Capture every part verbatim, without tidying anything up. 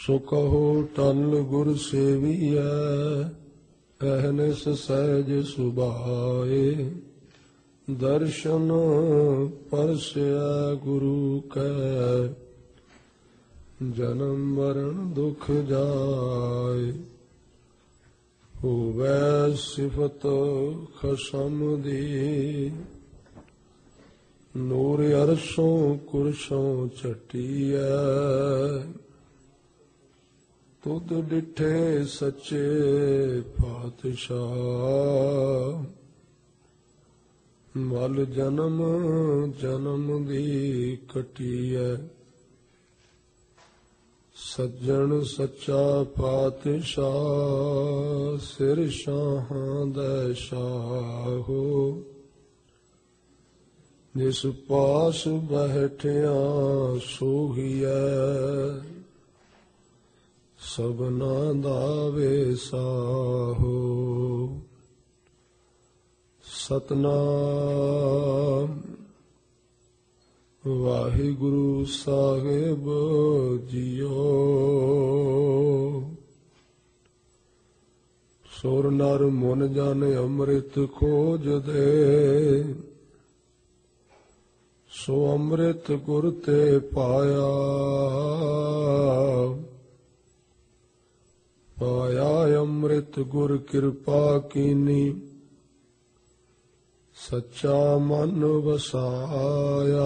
ਸੋ ਕਹੋ ਟਲ ਗੁਰ ਸੇਵੀਐ, ਅਹਨਿਸ ਸਹਿਜ ਸੁਭਾਏ। ਦਰਸ਼ਨ ਪਰਸਿਆ ਗੁਰੂ ਕੈ, ਜਨਮ ਮਰਨ ਦੁਖ ਜਾਏ। ਹੋਵੈ ਸਿਫਤ ਖਸਮ ਦੀ, ਨੂਰ ਅਰਸੋਂ ਕੁਰਸੋਂ ਝਟੀਐ। ਤੁਧ ਡਿਠੇ ਸੱਚੇ ਪਾਤਸ਼ਾਹ, ਮਲ ਜਨਮ ਜਨਮ ਦੀ ਕਟੀਐ। ਸੱਜਣ ਸੱਚਾ ਪਾਤਸ਼ਾਹ, ਸਿਰ ਸ਼ਾਹਾਂ ਦਾ ਸ਼ਾਹੋ। ਜਿਸ ਪਾਸ ਬੈਠਿਆ ਸੋਹੀਐ, ਸਭਨਾ ਦਾ ਵੇਸਾਹੋ। ਸਤਨਾਮ ਵਾਹਿਗੁਰੂ ਸਾਹਿਬ ਜੀਓ। ਸੁਰ ਨਰ ਮਨ ਜਨ ਅੰਮ੍ਰਿਤ ਖੋਜਦੇ, ਸੋ ਅੰਮ੍ਰਿਤ ਗੁਰ ਤੇ ਪਾਇਆ। ਪਾਇਆ ਅੰਮ੍ਰਿਤ ਗੁਰ ਕਿਰਪਾ ਕੀਨੀ, ਸੱਚਾ ਮਨ ਵਸਾਇਆ।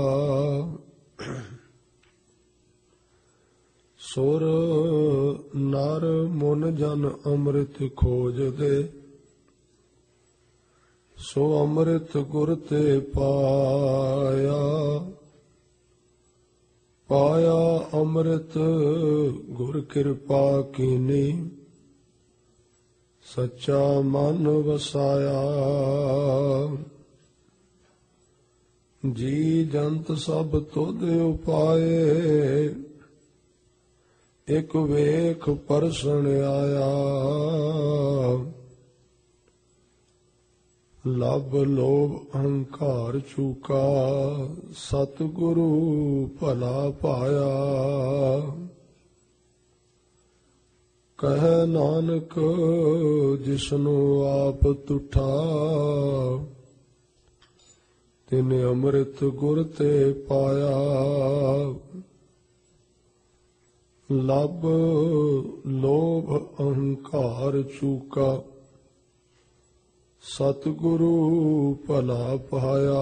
ਸੁਰ ਨਰ ਮਨ ਜਨ ਅੰਮ੍ਰਿਤ ਖੋਜਦੇ, ਸੋ ਅੰਮ੍ਰਿਤ ਗੁਰ ਤੇ ਪਾਇਆ। ਪਾਇਆ ਅੰਮ੍ਰਿਤ ਗੁਰ ਕਿਰਪਾ ਕੀਨੀ, ਸੱਚਾ ਮਨ ਵਸਾਇਆ। ਜੀ ਜੰਤ ਸਭ ਤੁਧ ਉਪਾਏ, ਇਕ ਵੇਖ ਪਰਸਣ ਆਇਆ। ਲਭ ਲੋਭ ਅਹੰਕਾਰ ਚੂਕਾ, ਸਤਿਗੁਰੂ ਭਲਾ ਪਾਇਆ। ਕਹਿ ਨਾਨਕ ਜਿਸਨੂੰ ਆਪ ਤੁਠਾ, ਤਿਨ ਅੰਮ੍ਰਿਤ ਗੁਰ ਤੇ ਪਾਇਆ। ਲਭ ਲੋਭ ਅਹੰਕਾਰ ਚੂਕਾ, ਸਤਿਗੁਰੂ ਭਲਾ ਪਾਇਆ।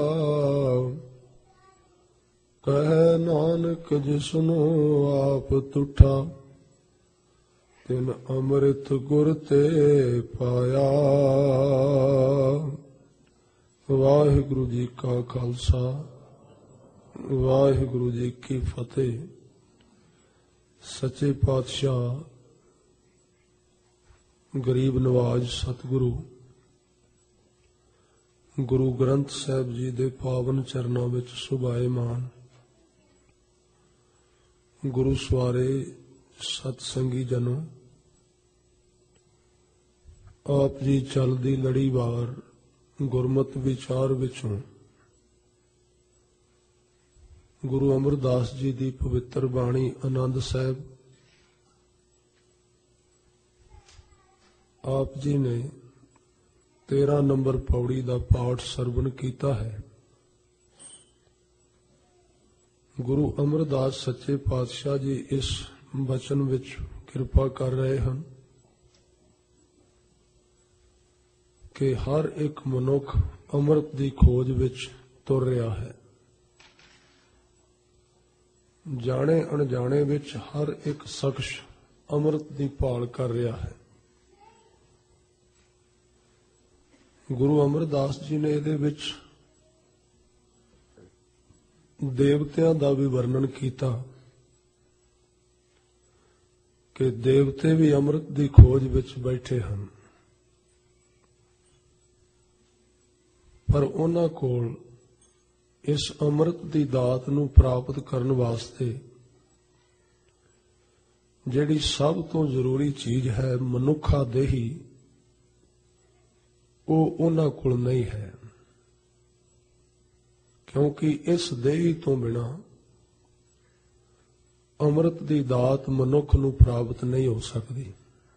ਕਹਿ ਨਾਨਕ ਜਿਸਨੂੰ ਆਪ ਤੁਠਾ, ਤਿਨ ਅੰਮ੍ਰਿਤ ਗੁਰ ਤੇ ਪਾਇਆ। ਵਾਹਿਗੁਰੂ ਜੀ ਕਾ ਖਾਲਸਾ, ਵਾਹਿਗੁਰੂ ਜੀ ਕੀ ਫਤਿਹ। ਸੱਚੇ ਪਾਤਸ਼ਾਹ ਗਰੀਬ ਨਵਾਜ਼ ਸਤਿਗੁਰੂ ਗੁਰੂ ਗ੍ਰੰਥ ਸਾਹਿਬ ਜੀ ਦੇ ਪਾਵਨ ਚਰਨਾਂ ਵਿੱਚ ਸੁਭਾਏਮਾਨ ਗੁਰੂ ਸਵਾਰੇ ਸਤ ਸੰਗੀ ਜਨੋ, ਆਪ ਜੀ ਚੱਲਦੀ ਲੜੀਵਾਰ ਗੁਰਮਤਿ ਵਿਚਾਰ ਵਿੱਚੋਂ ਗੁਰੂ ਅਮਰਦਾਸ ਜੀ ਦੀ ਪਵਿੱਤਰ ਬਾਣੀ ਆਨੰਦ ਸਾਹਿਬ ਆਪ ਜੀ ਨੇ ਤੇਰਾਂ ਨੰਬਰ ਪੌੜੀ ਦਾ ਪਾਠ ਸਰਵਣ ਕੀਤਾ ਹੈ। ਗੁਰੂ ਅਮਰਦਾਸ ਸੱਚੇ ਪਾਤਸ਼ਾਹ ਜੀ ਇਸ ਬਚਨ ਵਿੱਚ ਕਿਰਪਾ ਕਰ ਰਹੇ ਹਨ ਕਿ ਹਰ ਇੱਕ ਮਨੁੱਖ ਅੰਮ੍ਰਿਤ ਦੀ ਖੋਜ ਵਿੱਚ ਤੁਰ ਰਿਹਾ ਹੈ। ਜਾਣੇ ਅਣਜਾਣੇ ਵਿੱਚ ਹਰ ਇੱਕ ਸ਼ਖਸ ਅੰਮ੍ਰਿਤ ਦੀ ਭਾਲ ਕਰ ਰਿਹਾ ਹੈ। ਗੁਰੂ ਅਮਰਦਾਸ ਜੀ ਨੇ ਇਹਦੇ ਵਿੱਚ ਦੇਵਤਿਆਂ ਦਾ ਵੀ ਵਰਣਨ ਕੀਤਾ ਕਿ ਦੇਵਤੇ ਵੀ ਅੰਮ੍ਰਿਤ ਦੀ ਖੋਜ ਵਿੱਚ ਬੈਠੇ ਹਨ, ਪਰ ਉਹਨਾਂ ਕੋਲ ਇਸ ਅੰਮ੍ਰਿਤ ਦੀ ਦਾਤ ਨੂੰ ਪ੍ਰਾਪਤ ਕਰਨ ਵਾਸਤੇ ਜਿਹੜੀ ਸਭ ਤੋਂ ਜ਼ਰੂਰੀ ਚੀਜ਼ ਹੈ ਮਨੁੱਖਾ ਦੇਹੀ, ਉਹ ਉਹਨਾਂ ਕੋਲ ਨਹੀਂ ਹੈ। ਕਿਉਂਕਿ ਇਸ ਦੇਹੀ ਤੋਂ ਬਿਨਾਂ ਅੰਮ੍ਰਿਤ ਦੀ ਦਾਤ ਮਨੁੱਖ ਨੂੰ ਪ੍ਰਾਪਤ ਨਹੀਂ ਹੋ ਸਕਦੀ।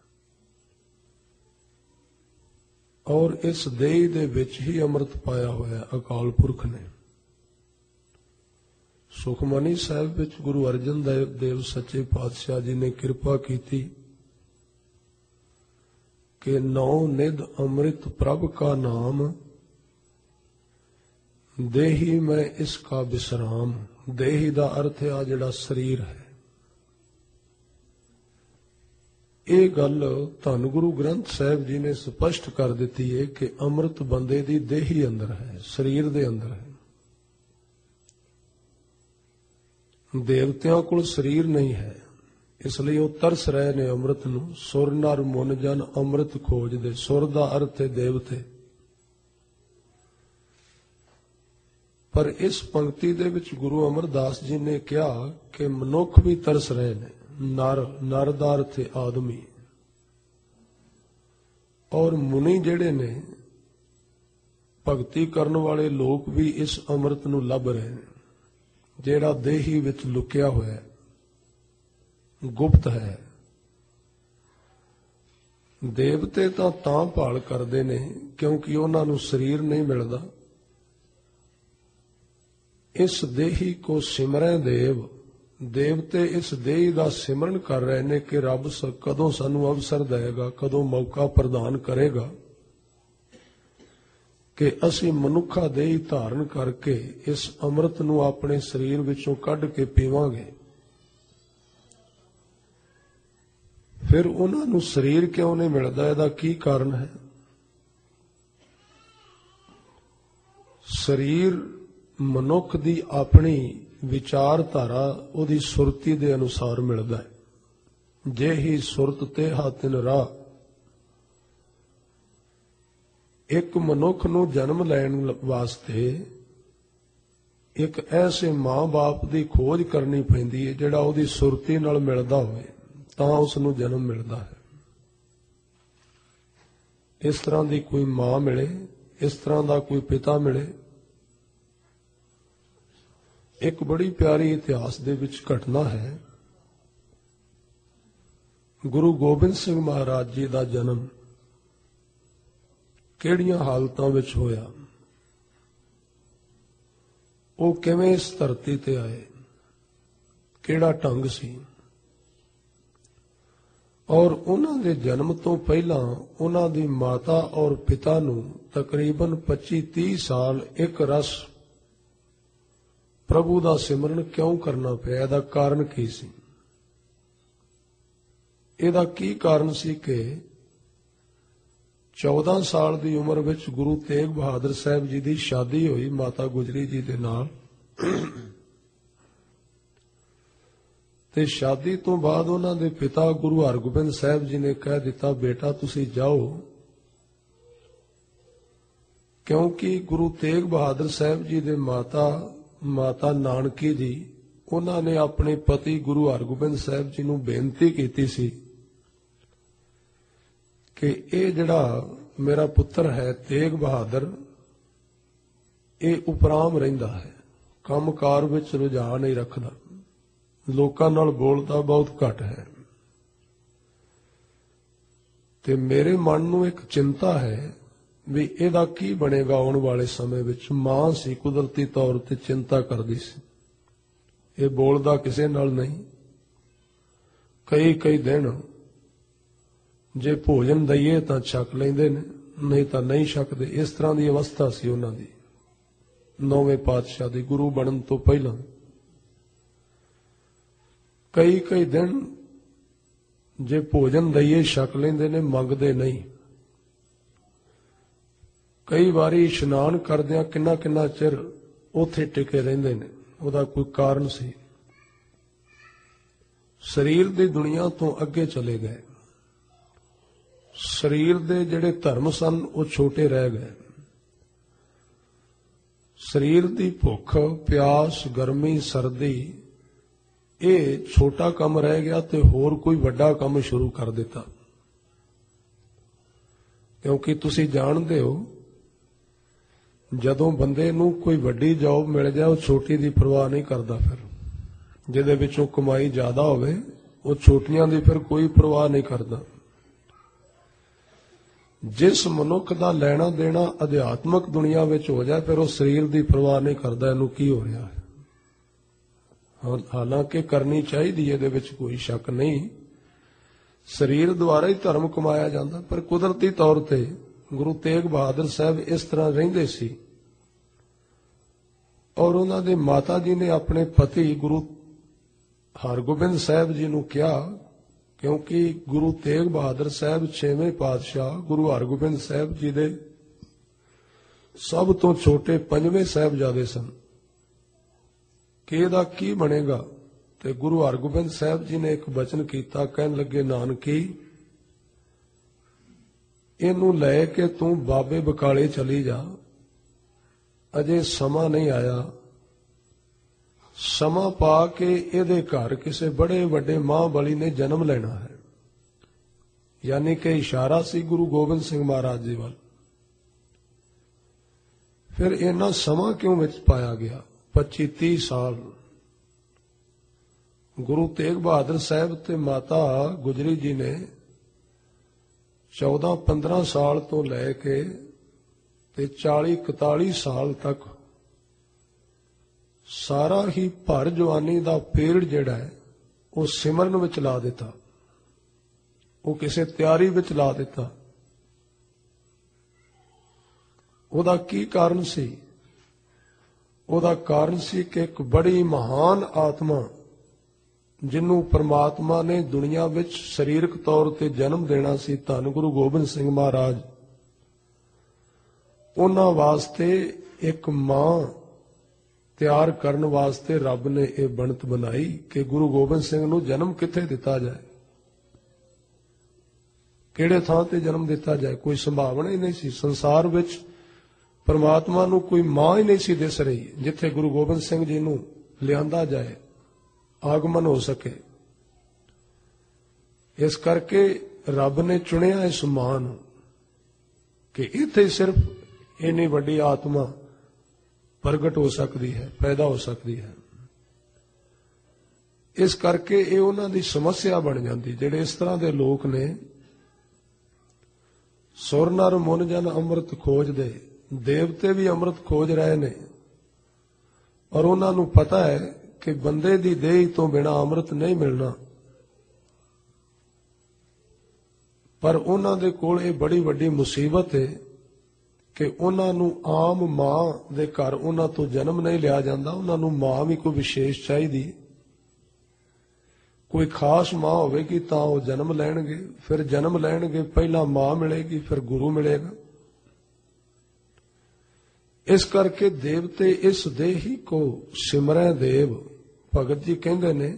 ਔਰ ਇਸ ਦੇਹ ਦੇ ਵਿੱਚ ਹੀ ਅੰਮ੍ਰਿਤ ਪਾਇਆ ਹੋਇਆ ਅਕਾਲ ਪੁਰਖ ਨੇ। ਸੁਖਮਨੀ ਸਾਹਿਬ ਵਿੱਚ ਗੁਰੂ ਅਰਜਨ ਦੇਵ ਦੇਵ ਸੱਚੇ ਪਾਤਸ਼ਾਹ ਜੀ ਨੇ ਕਿਰਪਾ ਕੀਤੀ ਕਿ ਨੌ ਨਿਧ ਅੰਮ੍ਰਿਤ ਪ੍ਰਭ ਕਾ ਨਾਮ, ਦੇਹੀ ਮੈਂ ਇਸ ਕਾ ਵਿਸਰਾਮ। ਦੇਹੀ ਦਾ ਅਰਥ ਆ ਜਿਹੜਾ ਸਰੀਰ ਹੈ। ਇਹ ਗੱਲ ਧੰਨ ਗੁਰੂ ਗ੍ਰੰਥ ਸਾਹਿਬ ਜੀ ਨੇ ਸਪਸ਼ਟ ਕਰ ਦਿੱਤੀ ਹੈ ਕਿ ਅੰਮ੍ਰਿਤ ਬੰਦੇ ਦੀ ਦੇਹੀ ਅੰਦਰ ਹੈ, ਸਰੀਰ ਦੇ ਅੰਦਰ ਹੈ। ਦੇਵਤਿਆਂ ਕੋਲ ਸਰੀਰ ਨਹੀਂ ਹੈ, ਇਸ ਲਈ ਉਹ ਤਰਸ ਰਹੇ ਨੇ ਅੰਮ੍ਰਿਤ ਨੂੰ। ਸੁਰ ਨਰ ਮੁਨ ਜਨ ਅੰਮ੍ਰਿਤ ਖੋਜਦੇ। ਸੁਰ ਦਾ ਅਰਥ ਹੈ ਦੇਵਤੇ। ਪਰ ਇਸ ਪੰਕਤੀ ਦੇ ਵਿੱਚ ਗੁਰੂ ਅਮਰਦਾਸ ਜੀ ਨੇ ਕਿਹਾ ਕਿ ਮਨੁੱਖ ਵੀ ਤਰਸ ਰਹੇ ਨੇ। ਨਰ, ਨਰ ਦਾ ਅਰਥ ਹੈ ਆਦਮੀ। ਔਰ ਮੁਨੀ ਜਿਹੜੇ ਨੇ, ਭਗਤੀ ਕਰਨ ਵਾਲੇ ਲੋਕ ਵੀ ਇਸ ਅੰਮ੍ਰਿਤ ਨੂੰ ਲੱਭ ਰਹੇ ਨੇ, ਜਿਹੜਾ ਦੇਹੀ ਵਿੱਚ ਲੁਕਿਆ ਹੋਇਆ ਹੈ, ਗੁਪਤ ਹੈ। ਦੇਵਤੇ ਤਾਂ ਤਾਂ ਭਾਲ ਕਰਦੇ ਨੇ ਕਿਉਂਕਿ ਉਹਨਾਂ ਨੂੰ ਸਰੀਰ ਨਹੀਂ ਮਿਲਦਾ। ਇਸ ਦੇਹੀ ਕੋ ਸਿਮਰੈ ਦੇਵ, ਦੇਵਤੇ ਇਸ ਦੇਹੀ ਦਾ ਸਿਮਰਨ ਕਰ ਰਹੇ ਨੇ ਕਿ ਰੱਬ ਕਦੋਂ ਸਾਨੂੰ ਅਵਸਰ ਦੇਵੇਗਾ, ਕਦੋਂ ਮੌਕਾ ਪ੍ਰਦਾਨ ਕਰੇਗਾ ਕਿ ਅਸੀਂ ਮਨੁੱਖਾ ਦੇਹੀ ਧਾਰਨ ਕਰਕੇ ਇਸ ਅੰਮ੍ਰਿਤ ਨੂੰ ਆਪਣੇ ਸਰੀਰ ਵਿੱਚੋਂ ਕੱਢ ਕੇ ਪੀਵਾਂਗੇ। ਫਿਰ ਉਹਨਾਂ ਨੂੰ ਸਰੀਰ ਕਿਉਂ ਨਹੀਂ ਮਿਲਦਾ? ਇਹਦਾ ਕੀ ਕਾਰਨ ਹੈ? ਸਰੀਰ ਮਨੁੱਖ ਦੀ ਆਪਣੀ ਵਿਚਾਰਧਾਰਾ, ਉਹਦੀ ਸੁਰਤੀ ਦੇ ਅਨੁਸਾਰ ਮਿਲਦਾ ਹੈ। ਜੇ ਹੀ ਸੁਰਤ ਤੇ ਹਾਤਿਨ ਰਾਹ। ਇੱਕ ਮਨੁੱਖ ਨੂੰ ਜਨਮ ਲੈਣ ਵਾਸਤੇ ਇੱਕ ਐਸੇ ਮਾਂ-ਬਾਪ ਦੀ ਖੋਜ ਕਰਨੀ ਪੈਂਦੀ ਹੈ ਜਿਹੜਾ ਉਹਦੀ ਸੁਰਤੀ ਨਾਲ ਮਿਲਦਾ ਹੋਵੇ, ਤਾਂ ਉਸ ਨੂੰ ਜਨਮ ਮਿਲਦਾ ਹੈ। ਇਸ ਤਰ੍ਹਾਂ ਦੀ ਕੋਈ ਮਾਂ ਮਿਲੇ, ਇਸ ਤਰ੍ਹਾਂ ਦਾ ਕੋਈ ਪਿਤਾ ਮਿਲੇ। ਇੱਕ ਬੜੀ ਪਿਆਰੀ ਇਤਿਹਾਸ ਦੇ ਵਿੱਚ ਘਟਨਾ ਹੈ। ਗੁਰੂ ਗੋਬਿੰਦ ਸਿੰਘ ਮਹਾਰਾਜ ਜੀ ਦਾ ਜਨਮ ਕਿਹੜੀਆਂ ਹਾਲਤਾਂ ਵਿੱਚ ਹੋਇਆ, ਉਹ ਕਿਵੇਂ ਇਸ ਧਰਤੀ ਤੇ ਆਏ, ਕਿਹੜਾ ਢੰਗ ਸੀ। ਔਰ ਉਹਨਾਂ ਦੇ ਜਨਮ ਤੋਂ ਪਹਿਲਾਂ ਉਹਨਾਂ ਦੀ ਮਾਤਾ ਔਰ ਪਿਤਾ ਨੂੰ ਤਕਰੀਬਨ ਪੱਚੀ ਤੀਹ ਸਾਲ ਇੱਕ ਰਸ ਪ੍ਰਭੂ ਦਾ ਸਿਮਰਨ ਕਿਉਂ ਕਰਨਾ ਪਿਆ? ਇਹਦਾ ਕਾਰਨ ਕੀ ਸੀ? ਇਹਦਾ ਕੀ ਕਾਰਨ ਸੀ ਕਿ ਚੌਦਾਂ ਸਾਲ ਦੀ ਉਮਰ ਵਿੱਚ ਗੁਰੂ ਤੇਗ ਬਹਾਦਰ ਸਾਹਿਬ ਜੀ ਦੀ ਸ਼ਾਦੀ ਹੋਈ ਮਾਤਾ ਗੁਜਰੀ ਜੀ ਦੇ ਨਾਲ, ਤੇ ਸ਼ਾਦੀ ਤੋਂ ਬਾਅਦ ਉਹਨਾਂ ਦੇ ਪਿਤਾ ਗੁਰੂ ਹਰਗੋਬਿੰਦ ਸਾਹਿਬ ਜੀ ਨੇ ਕਹਿ ਦਿੱਤਾ, ਬੇਟਾ ਤੁਸੀਂ ਜਾਓ, ਕਿਉਂਕਿ ਗੁਰੂ ਤੇਗ ਬਹਾਦਰ ਸਾਹਿਬ ਜੀ ਦੇ ਮਾਤਾ ਮਾਤਾ ਨਾਨਕੀ ਜੀ, ਉਹਨਾਂ ਨੇ ਆਪਣੇ ਪਤੀ ਗੁਰੂ ਹਰਗੋਬਿੰਦ ਸਾਹਿਬ ਜੀ ਨੂੰ ਬੇਨਤੀ ਕੀਤੀ ਸੀ ਕਿ ਇਹ ਜਿਹੜਾ ਮੇਰਾ ਪੁੱਤਰ ਹੈ ਤੇਗ ਬਹਾਦਰ, ਇਹ ਉਪਰਾਮ ਰਹਿੰਦਾ ਹੈ, ਕੰਮਕਾਰ ਵਿੱਚ ਰੁਝਾਨ ਨਹੀਂ ਰੱਖਦਾ, ਲੋਕਾਂ ਨਾਲ ਬੋਲਦਾ ਬਹੁਤ ਘੱਟ ਹੈ, ਤੇ ਮੇਰੇ ਮਨ ਨੂੰ ਇੱਕ ਚਿੰਤਾ ਹੈ ਵੀ ਇਹਦਾ ਕੀ ਬਣੇਗਾ ਆਉਣ ਵਾਲੇ ਸਮੇਂ ਵਿੱਚ। ਮਾਂ ਸੀ, ਕੁਦਰਤੀ ਤੌਰ ਤੇ ਚਿੰਤਾ ਕਰਦੀ ਸੀ। ਇਹ ਬੋਲਦਾ ਕਿਸੇ ਨਾਲ ਨਹੀਂ। ਕਈ ਕਈ ਦਿਨ ਜੇ ਭੋਜਨ ਦਈਏ ਤਾਂ ਛਕ ਲੈਂਦੇ ਨੇ, ਨਹੀਂ ਤਾਂ ਨਹੀਂ ਛਕਦੇ। ਇਸ ਤਰ੍ਹਾਂ ਦੀ ਅਵਸਥਾ ਸੀ ਉਹਨਾਂ ਦੀ ਨੌਵੇਂ ਪਾਤਸ਼ਾਹ ਦੀ, ਗੁਰੂ ਬਣਨ ਤੋਂ ਪਹਿਲਾਂ। ਕਈ ਕਈ ਦਿਨ ਜੇ ਭੋਜਨ ਦਈਏ ਛਕ ਲੈਂਦੇ ਨੇ, ਮੰਗਦੇ ਨਹੀਂ। ਕਈ ਵਾਰੀ ਇਸ਼ਨਾਨ ਕਰਦਿਆਂ ਕਿੰਨਾ ਕਿੰਨਾ ਚਿਰ ਉੱਥੇ ਟਿਕੇ ਰਹਿੰਦੇ ਨੇ। ਉਹਦਾ ਕੋਈ ਕਾਰਨ ਸੀ। ਸਰੀਰ ਦੀ ਦੁਨੀਆ ਤੋਂ ਅੱਗੇ ਚਲੇ ਗਏ। ਸਰੀਰ ਦੇ ਜਿਹੜੇ ਧਰਮ ਸਨ ਉਹ ਛੋਟੇ ਰਹਿ ਗਏ। ਸਰੀਰ ਦੀ ਭੁੱਖ, ਪਿਆਸ, ਗਰਮੀ, ਸਰਦੀ, ਇਹ ਛੋਟਾ ਕੰਮ ਰਹਿ ਗਿਆ ਤੇ ਹੋਰ ਕੋਈ ਵੱਡਾ ਕੰਮ ਸ਼ੁਰੂ ਕਰ ਦਿੱਤਾ। ਕਿਉਂਕਿ ਤੁਸੀਂ ਜਾਣਦੇ ਹੋ, ਜਦੋਂ ਬੰਦੇ ਨੂੰ ਕੋਈ ਵੱਡੀ ਜੌਬ ਮਿਲ ਜਾਏ ਉਹ ਛੋਟੀ ਦੀ ਪਰਵਾਹ ਨਹੀਂ ਕਰਦਾ। ਫਿਰ ਜਿਹਦੇ ਵਿੱਚੋਂ ਕਮਾਈ ਜ਼ਿਆਦਾ ਹੋਵੇ ਉਹ ਛੋਟੀਆਂ ਦੀ ਫਿਰ ਕੋਈ ਪਰਵਾਹ ਨਹੀਂ ਕਰਦਾ। ਜਿਸ ਮਨੁੱਖ ਦਾ ਲੈਣਾ ਦੇਣਾ ਅਧਿਆਤਮਕ ਦੁਨੀਆ ਵਿੱਚ ਹੋ ਜਾਏ ਫਿਰ ਉਹ ਸਰੀਰ ਦੀ ਪਰਵਾਹ ਨਹੀਂ ਕਰਦਾ ਇਹਨੂੰ ਕੀ ਹੋ ਰਿਹਾ ਹੈ। ਹਾਲਾਂਕਿ ਕਰਨੀ ਚਾਹੀਦੀ, ਇਹਦੇ ਵਿੱਚ ਕੋਈ ਸ਼ੱਕ ਨਹੀਂ। ਸਰੀਰ ਦੁਆਰਾ ਹੀ ਧਰਮ ਕਮਾਇਆ ਜਾਂਦਾ, ਪਰ ਕੁਦਰਤੀ ਤੌਰ ਤੇ ਗੁਰੂ ਤੇਗ ਬਹਾਦਰ ਸਾਹਿਬ ਇਸ ਤਰ੍ਹਾਂ ਰਹਿੰਦੇ ਸੀ। ਔਰ ਉਹਨਾਂ ਦੇ ਮਾਤਾ ਜੀ ਨੇ ਆਪਣੇ ਪਤੀ ਗੁਰੂ ਹਰਗੋਬਿੰਦ ਸਾਹਿਬ ਜੀ ਨੂੰ ਕਿਹਾ, ਕਿਉਂਕਿ ਗੁਰੂ ਤੇਗ ਬਹਾਦਰ ਸਾਹਿਬ ਛੇਵੇਂ ਪਾਤਸ਼ਾਹ ਗੁਰੂ ਹਰਗੋਬਿੰਦ ਸਾਹਿਬ ਜੀ ਦੇ ਸਭ ਤੋਂ ਛੋਟੇ ਪੰਜਵੇਂ ਸਾਹਿਬਜ਼ਾਦੇ ਸਨ, ਕਿ ਇਹਦਾ ਕੀ ਬਣੇਗਾ। ਤੇ ਗੁਰੂ ਹਰਗੋਬਿੰਦ ਸਾਹਿਬ ਜੀ ਨੇ ਇੱਕ ਬਚਨ ਕੀਤਾ, ਕਹਿਣ ਲੱਗੇ, ਨਾਨਕੀ ਇਹਨੂੰ ਲੈ ਕੇ ਤੂੰ ਬਾਬੇ ਬਕਾਲੇ ਚਲੀ ਜਾ, ਅਜੇ ਸਮਾਂ ਨਹੀਂ ਆਇਆ। ਸਮਾਂ ਪਾ ਕੇ ਇਹਦੇ ਘਰ ਕਿਸੇ ਬੜੇ ਵੱਡੇ ਮਹਾਂਬਲੀ ਨੇ ਜਨਮ ਲੈਣਾ ਹੈ। ਯਾਨੀ ਕਿ ਇਸ਼ਾਰਾ ਸੀ ਗੁਰੂ ਗੋਬਿੰਦ ਸਿੰਘ ਮਹਾਰਾਜ ਜੀ ਵੱਲ। ਫਿਰ ਇੰਨਾ ਸਮਾਂ ਕਿਉਂ ਵਿੱਚ ਪਾਇਆ ਗਿਆ? ਪੱਚੀ ਤੀਹ ਸਾਲ ਗੁਰੂ ਤੇਗ ਬਹਾਦਰ ਸਾਹਿਬ ਤੇ ਮਾਤਾ ਗੁਜਰੀ ਜੀ ਨੇ ਚੌਦਾਂ ਪੰਦਰਾਂ ਸਾਲ ਤੋਂ ਲੈ ਕੇ ਤੇ ਚਾਲੀ ਇਕਤਾਲੀ ਸਾਲ ਤੱਕ ਸਾਰਾ ਹੀ ਭਰ ਜਵਾਨੀ ਦਾ ਪੀਰੀਅਡ ਜਿਹੜਾ ਹੈ ਉਹ ਸਿਮਰਨ ਵਿੱਚ ਲਾ ਦਿੱਤਾ, ਉਹ ਕਿਸੇ ਤਿਆਰੀ ਵਿੱਚ ਲਾ ਦਿੱਤਾ। ਉਹਦਾ ਕੀ ਕਾਰਨ ਸੀ? ਉਹਦਾ ਕਾਰਨ ਸੀ ਕਿ ਇੱਕ ਬੜੀ ਮਹਾਨ ਆਤਮਾ ਜਿਹਨੂੰ ਪ੍ਰਮਾਤਮਾ ਨੇ ਦੁਨੀਆ ਵਿੱਚ ਸਰੀਰਕ ਤੌਰ ਤੇ ਜਨਮ ਦੇਣਾ ਸੀ, ਧੰਨ ਗੁਰੂ ਗੋਬਿੰਦ ਸਿੰਘ ਮਹਾਰਾਜ, ਉਹਨਾਂ ਵਾਸਤੇ ਇੱਕ ਮਾਂ ਤਿਆਰ ਕਰਨ ਵਾਸਤੇ ਰੱਬ ਨੇ ਇਹ ਬਣਤ ਬਣਾਈ ਕਿ ਗੁਰੂ ਗੋਬਿੰਦ ਸਿੰਘ ਨੂੰ ਜਨਮ ਕਿੱਥੇ ਦਿੱਤਾ ਜਾਏ, ਕਿਹੜੇ ਥਾਂ ਤੇ ਜਨਮ ਦਿੱਤਾ ਜਾਏ। ਕੋਈ ਸੰਭਾਵਨਾ ਹੀ ਨਹੀਂ ਸੀ ਸੰਸਾਰ ਵਿੱਚ, ਪਰਮਾਤਮਾ ਨੂੰ ਕੋਈ ਮਾਂ ਹੀ ਨਹੀਂ ਸੀ ਦਿਸ ਰਹੀ ਜਿੱਥੇ ਗੁਰੂ ਗੋਬਿੰਦ ਸਿੰਘ ਜੀ ਨੂੰ ਲਿਆਂਦਾ ਜਾਏ, ਆਗਮਨ ਹੋ ਸਕੇ। ਇਸ ਕਰਕੇ ਰੱਬ ਨੇ ਚੁਣਿਆ ਇਸ ਮਾਂ ਨੂੰ ਕਿ ਇੱਥੇ ਸਿਰਫ ਇੰਨੀ ਵੱਡੀ ਆਤਮਾ ਪ੍ਰਗਟ ਹੋ ਸਕਦੀ ਹੈ, ਪੈਦਾ ਹੋ ਸਕਦੀ ਹੈ। ਇਸ ਕਰਕੇ ਇਹ ਉਹਨਾਂ ਦੀ ਸਮੱਸਿਆ ਬਣ ਜਾਂਦੀ। ਜਿਹੜੇ ਇਸ ਤਰ੍ਹਾਂ ਦੇ ਲੋਕ ਨੇ, ਸੁਰ ਨਰ ਮੁਨ ਜਨ ਅੰਮ੍ਰਿਤ ਖੋਜਦੇ, ਦੇਵਤੇ ਵੀ ਅੰਮ੍ਰਿਤ ਖੋਜ ਰਹੇ ਨੇ, ਔਰ ਉਹਨਾਂ ਨੂੰ ਪਤਾ ਹੈ ਕਿ ਬੰਦੇ ਦੀ ਦੇਹ ਤੋਂ ਬਿਨਾਂ ਅੰਮ੍ਰਿਤ ਨਹੀਂ ਮਿਲਣਾ। ਪਰ ਉਹਨਾਂ ਦੇ ਕੋਲ ਇਹ ਬੜੀ ਵੱਡੀ ਮੁਸੀਬਤ ਹੈ ਕਿ ਉਹਨਾਂ ਨੂੰ ਆਮ ਮਾਂ ਦੇ ਘਰ ਉਹਨਾਂ ਤੋਂ ਜਨਮ ਨਹੀਂ ਲਿਆ ਜਾਂਦਾ। ਉਹਨਾਂ ਨੂੰ ਮਾਂ ਵੀ ਕੋਈ ਵਿਸ਼ੇਸ਼ ਚਾਹੀਦੀ, ਕੋਈ ਖਾਸ ਮਾਂ ਹੋਵੇਗੀ ਤਾਂ ਉਹ ਜਨਮ ਲੈਣਗੇ। ਫਿਰ ਜਨਮ ਲੈਣਗੇ, ਪਹਿਲਾਂ ਮਾਂ ਮਿਲੇਗੀ, ਫਿਰ ਗੁਰੂ ਮਿਲੇਗਾ। ਇਸ ਕਰਕੇ ਦੇਵਤੇ ਇਸ ਦੇਹੀ ਕੋ ਸਿਮਰੈ ਦੇਵ, ਭਗਤ ਜੀ ਕਹਿੰਦੇ ਨੇ,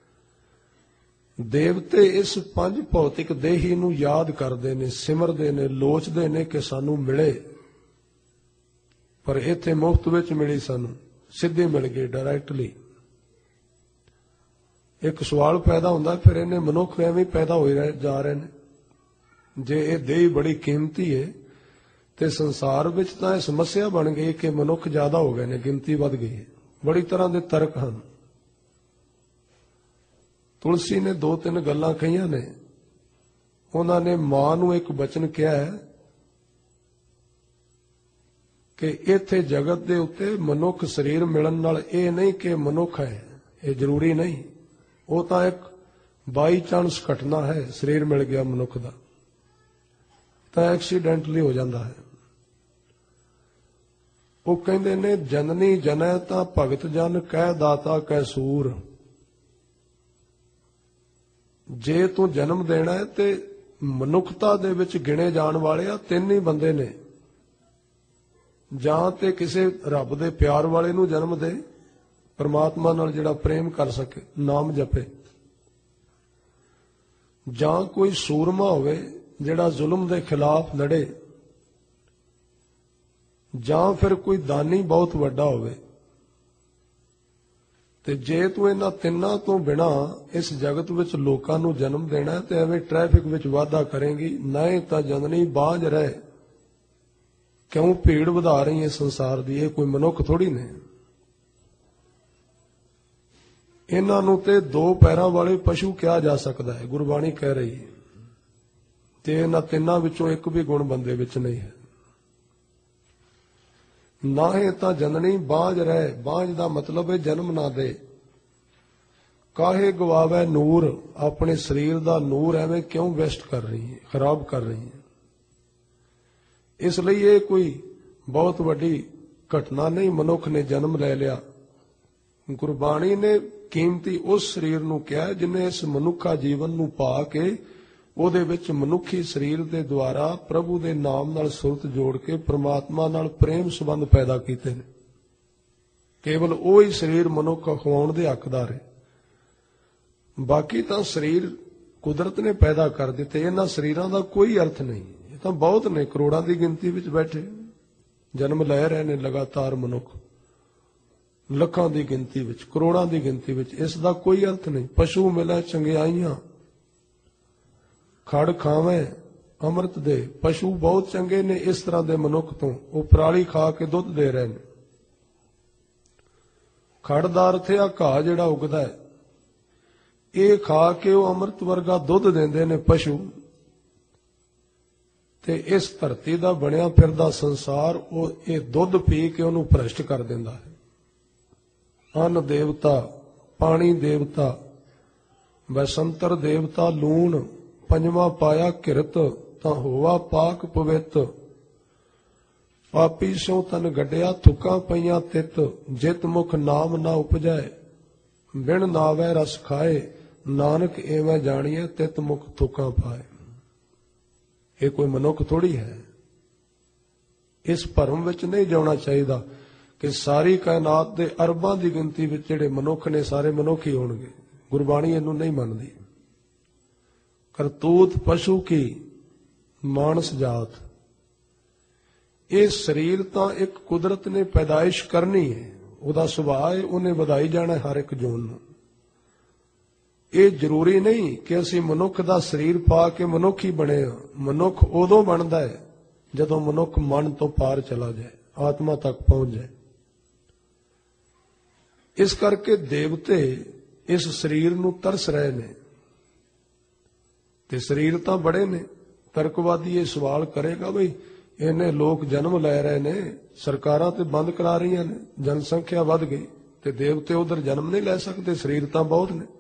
ਦੇਵਤੇ ਇਸ ਪੰਜ ਭੌਤਿਕ ਦੇਹੀ ਨੂੰ ਯਾਦ ਕਰਦੇ ਨੇ, ਸਿਮਰਦੇ ਨੇ, ਲੋਚਦੇ ਨੇ ਕਿ ਸਾਨੂੰ ਮਿਲੇ। ਪਰ ਇੱਥੇ ਮੁਫਤ ਵਿੱਚ ਮਿਲੀ, ਸਾਨੂੰ ਸਿੱਧੀ ਮਿਲ ਗਈ, ਡਾਇਰੈਕਟਲੀ। ਇੱਕ ਸਵਾਲ ਪੈਦਾ ਹੁੰਦਾ, ਫਿਰ ਇਹਨੇ ਮਨੁੱਖ ਐਵੇਂ ਪੈਦਾ ਹੋਏ ਜਾ ਰਹੇ ਨੇ। ਜੇ ਇਹ ਦੇਹ ਬੜੀ ਕੀਮਤੀ ਹੈ ਤੇ ਸੰਸਾਰ ਵਿੱਚ ਤਾਂ ਇਹ ਸਮੱਸਿਆ ਬਣ ਗਈ ਕਿ ਮਨੁੱਖ ਜ਼ਿਆਦਾ ਹੋ ਗਏ ਨੇ, ਗਿਣਤੀ ਵੱਧ ਗਈ ਹੈ। ਬੜੀ ਤਰ੍ਹਾਂ ਦੇ ਤਰਕ ਹਨ। ਤੁਲਸੀ ਨੇ ਦੋ ਤਿੰਨ ਗੱਲਾਂ ਕਹੀਆਂ ਨੇ। ਉਹਨਾਂ ਨੇ ਮਾਂ ਨੂੰ ਇੱਕ ਬਚਨ ਕਿਹਾ ਹੈ ਕਿ ਇੱਥੇ ਜਗਤ ਦੇ ਉੱਤੇ ਮਨੁੱਖ ਸਰੀਰ ਮਿਲਣ ਨਾਲ ਇਹ ਨਹੀਂ ਕਿ ਮਨੁੱਖ ਹੈ, ਇਹ ਜ਼ਰੂਰੀ ਨਹੀਂ। ਉਹ ਤਾਂ ਇੱਕ ਬਾਈ ਚਾਂਸ ਘਟਨਾ ਹੈ, ਸਰੀਰ ਮਿਲ ਗਿਆ ਮਨੁੱਖ ਦਾ, ਤਾਂ ਐਕਸੀਡੈਂਟਲੀ ਹੋ ਜਾਂਦਾ ਹੈ। ਉਹ ਕਹਿੰਦੇ ਨੇ, ਜਨਨੀ ਜਨੈ ਤਾਂ ਭਗਤ ਜਨ ਕਹਿ ਦਾਤਾ ਕੈ ਸੂਰ। ਜੇ ਤੂੰ ਜਨਮ ਦੇਣਾ ਹੈ ਤੇ ਮਨੁੱਖਤਾ ਦੇ ਵਿੱਚ ਗਿਣੇ ਜਾਣ ਵਾਲੇ ਆ ਤਿੰਨ ਹੀ ਬੰਦੇ ਨੇ। ਜਾਂ ਤੇ ਕਿਸੇ ਰੱਬ ਦੇ ਪਿਆਰ ਵਾਲੇ ਨੂੰ ਜਨਮ ਦੇ, ਪਰਮਾਤਮਾ ਨਾਲ ਜਿਹੜਾ ਪ੍ਰੇਮ ਕਰ ਸਕੇ, ਨਾਮ ਜਪੇ। ਜਾਂ ਕੋਈ ਸੂਰਮਾ ਹੋਵੇ ਜਿਹੜਾ ਜ਼ੁਲਮ ਦੇ ਖਿਲਾਫ ਲੜੇ। ਜਾਂ ਫਿਰ ਕੋਈ ਦਾਨੀ ਬਹੁਤ ਵੱਡਾ ਹੋਵੇ। ਤੇ ਜੇ ਤੂੰ ਇਹਨਾਂ ਤਿੰਨਾਂ ਤੋਂ ਬਿਨਾਂ ਇਸ ਜਗਤ ਵਿੱਚ ਲੋਕਾਂ ਨੂੰ ਜਨਮ ਦੇਣਾ ਤੇ ਐਵੇਂ ਟ੍ਰੈਫਿਕ ਵਿੱਚ ਵਾਧਾ ਕਰੇਂਗੀ, ਨਹੀਂ ਤਾਂ ਜਨਨੀ ਬਾਝ ਰਹੇ। ਕਿਉਂ ਭੀੜ ਵਧਾ ਰਹੀ ਹੈ ਸੰਸਾਰ ਦੀ? ਇਹ ਕੋਈ ਮਨੁੱਖ ਥੋੜੀ ਨੇ। ਇਹਨਾਂ ਨੂੰ ਤੇ ਦੋ ਪੈਰਾਂ ਵਾਲੇ ਪਸ਼ੂ ਕਿਹਾ ਜਾ ਸਕਦਾ ਹੈ, ਗੁਰਬਾਣੀ ਕਹਿ ਰਹੀ ਹੈ, ਤੇ ਇਹਨਾਂ ਤਿੰਨਾਂ ਵਿੱਚੋਂ ਇੱਕ ਵੀ ਗੁਣ ਬੰਦੇ ਵਿੱਚ ਨਹੀਂ ਹੈ। ਨਾਹੇ ਤਾਂ ਜਨਨੀ ਬਾਝ ਰਹਿ, ਬਾਝ ਦਾ ਮਤਲਬ ਹੈ ਜਨਮ ਨਾ ਦੇ। ਕਾਹੇ ਗਵਾਵੇ ਨੂਰ, ਆਪਣੇ ਸਰੀਰ ਦਾ ਨੂਰ ਐਵੇਂ ਕਿਉਂ ਵੇਸਟ ਕਰ ਰਹੀ ਹੈ, ਖਰਾਬ ਕਰ ਰਹੀ ਹੈ। ਇਸ ਲਈ ਇਹ ਕੋਈ ਬਹੁਤ ਵੱਡੀ ਘਟਨਾ ਨਹੀਂ, ਮਨੁੱਖ ਨੇ ਜਨਮ ਲੈ ਲਿਆ। ਗੁਰਬਾਣੀ ਨੇ ਕੀਮਤੀ ਉਸ ਸਰੀਰ ਨੂੰ ਕਿਹਾ ਜਿਹਨੇ ਇਸ ਮਨੁੱਖਾ ਜੀਵਨ ਨੂੰ ਪਾ ਕੇ ਉਹਦੇ ਵਿੱਚ ਮਨੁੱਖੀ ਸਰੀਰ ਦੇ ਦੁਆਰਾ ਪ੍ਰਭੂ ਦੇ ਨਾਮ ਨਾਲ ਸੁਰਤ ਜੋੜ ਕੇ ਪ੍ਰਮਾਤਮਾ ਨਾਲ ਪ੍ਰੇਮ ਸੰਬੰਧ ਪੈਦਾ ਕੀਤੇ ਨੇ। ਕੇਵਲ ਉਹ ਹੀ ਸਰੀਰ ਮਨੁੱਖ ਖਵਾਉਣ ਦੇ ਹੱਕਦਾਰ ਹੈ। ਬਾਕੀ ਤਾਂ ਸਰੀਰ ਕੁਦਰਤ ਨੇ ਪੈਦਾ ਕਰ ਦਿੱਤੇ। ਇਹਨਾਂ ਸਰੀਰਾਂ ਦਾ ਕੋਈ ਅਰਥ ਨਹੀਂ। ਇਹ ਤਾਂ ਬਹੁਤ ਨੇ, ਕਰੋੜਾਂ ਦੀ ਗਿਣਤੀ ਵਿੱਚ ਬੈਠੇ ਜਨਮ ਲੈ ਰਹੇ ਨੇ ਲਗਾਤਾਰ ਮਨੁੱਖ, ਲੱਖਾਂ ਦੀ ਗਿਣਤੀ ਵਿੱਚ, ਕਰੋੜਾਂ ਦੀ ਗਿਣਤੀ ਵਿੱਚ। ਇਸ ਦਾ ਕੋਈ ਅਰਥ ਨਹੀਂ। ਪਸ਼ੂ ਮਿਲੇ ਚੰਗਿਆਈਆਂ, ਖੜ ਖਾਵੇਂ ਅੰਮ੍ਰਿਤ ਦੇ। ਪਸ਼ੂ ਬਹੁਤ ਚੰਗੇ ਨੇ ਇਸ ਤਰ੍ਹਾਂ ਦੇ ਮਨੁੱਖ ਤੋਂ, ਉਹ ਪਰਾਲੀ ਖਾ ਕੇ ਦੁੱਧ ਦੇ ਰਹੇ ਨੇ। ਖੜ ਦਾ ਅਰਥ ਹੈ ਘਾਹ ਜਿਹੜਾ ਉਗਦਾ ਹੈ, ਇਹ ਖਾ ਕੇ ਉਹ ਅੰਮ੍ਰਿਤ ਵਰਗਾ ਦੁੱਧ ਦਿੰਦੇ ਨੇ ਪਸ਼ੂ। ਤੇ ਇਸ ਧਰਤੀ ਦਾ ਬਣਿਆ ਫਿਰਦਾ ਸੰਸਾਰ ਉਹ ਇਹ ਦੁੱਧ ਪੀ ਕੇ ਉਹਨੂੰ ਭ੍ਰਸ਼ਟ ਕਰ ਦਿੰਦਾ ਹੈ। ਅੰਨ ਦੇਵਤਾ, ਪਾਣੀ ਦੇਵਤਾ, ਬਸੰਤਰ ਦੇਵਤਾ, ਲੂਣ, ਪੰਜਵਾਂ ਪਾਇਆ ਕਿਰਤ, ਤਾਂ ਹੋਵਾ ਪਾਕ ਪਵਿੱਤ। ਪਾਪੀ ਸੋ ਤਨ ਗੱਡਿਆ, ਥੁੱਕਾਂ ਪਈਆਂ ਤਿੱਤ। ਜਿਤ ਮੁਖ ਨਾਮ ਨਾ ਉਪਜੈ, ਬਿਨ ਨਾਵੈ ਰਸ ਖਾਏ। ਨਾਨਕ ਐਵੇਂ ਜਾਣੀਏ, ਤਿਤ ਮੁਖ ਥੁੱਕਾਂ ਪਾਏ। ਇਹ ਕੋਈ ਮਨੁੱਖ ਥੋੜੀ ਹੈ। ਇਸ ਭਰਮ ਵਿੱਚ ਨਹੀਂ ਜਾਣਾ ਚਾਹੀਦਾ ਕਿ ਸਾਰੀ ਕਾਇਨਾਤ ਦੇ ਅਰਬਾਂ ਦੀ ਗਿਣਤੀ ਵਿੱਚ ਜਿਹੜੇ ਮਨੁੱਖ ਨੇ ਸਾਰੇ ਮਨੁੱਖ ਹੀ ਹੋਣਗੇ। ਗੁਰਬਾਣੀ ਇਹਨੂੰ ਨਹੀਂ ਮੰਨਦੀ। ਕਰਤੂਤ ਪਸ਼ੂ ਕੀ ਮਾਨਸ ਜਾਤ। ਇਹ ਸਰੀਰ ਤਾਂ ਇੱਕ ਕੁਦਰਤ ਨੇ ਪੈਦਾਇਸ਼ ਕਰਨੀ ਹੈ, ਉਹਦਾ ਸੁਭਾਅ ਹੈ, ਉਹਨੇ ਵਧਾਈ ਜਾਣਾ ਹਰ ਇੱਕ ਜੂਨ ਨੂੰ। ਇਹ ਜ਼ਰੂਰੀ ਨਹੀਂ ਕਿ ਅਸੀਂ ਮਨੁੱਖ ਦਾ ਸਰੀਰ ਪਾ ਕੇ ਮਨੁੱਖ ਹੀ ਬਣੇ ਹਾਂ। ਮਨੁੱਖ ਉਦੋਂ ਬਣਦਾ ਹੈ ਜਦੋਂ ਮਨੁੱਖ ਮਨ ਤੋਂ ਪਾਰ ਚਲਾ ਜਾਏ, ਆਤਮਾ ਤੱਕ ਪਹੁੰਚ ਜਾਏ। ਇਸ ਕਰਕੇ ਦੇਵਤੇ ਇਸ ਸਰੀਰ ਨੂੰ ਤਰਸ ਰਹੇ ਨੇ। ਤੇ ਸਰੀਰ ਤਾਂ ਬੜੇ ਨੇ। ਤਰਕਵਾਦੀ ਇਹ ਸਵਾਲ ਕਰੇਗਾ ਬਈ ਇਹਨੇ ਲੋਕ ਜਨਮ ਲੈ ਰਹੇ ਨੇ, ਸਰਕਾਰਾਂ ਤੇ ਬੰਦ ਕਰਾ ਰਹੀਆਂ ਨੇ, ਜਨਸੰਖਿਆ ਵੱਧ ਗਈ, ਤੇ ਦੇਵਤੇ ਉਧਰ ਜਨਮ ਨਹੀਂ ਲੈ ਸਕਦੇ, ਸਰੀਰ ਤਾਂ ਬਹੁਤ ਨੇ।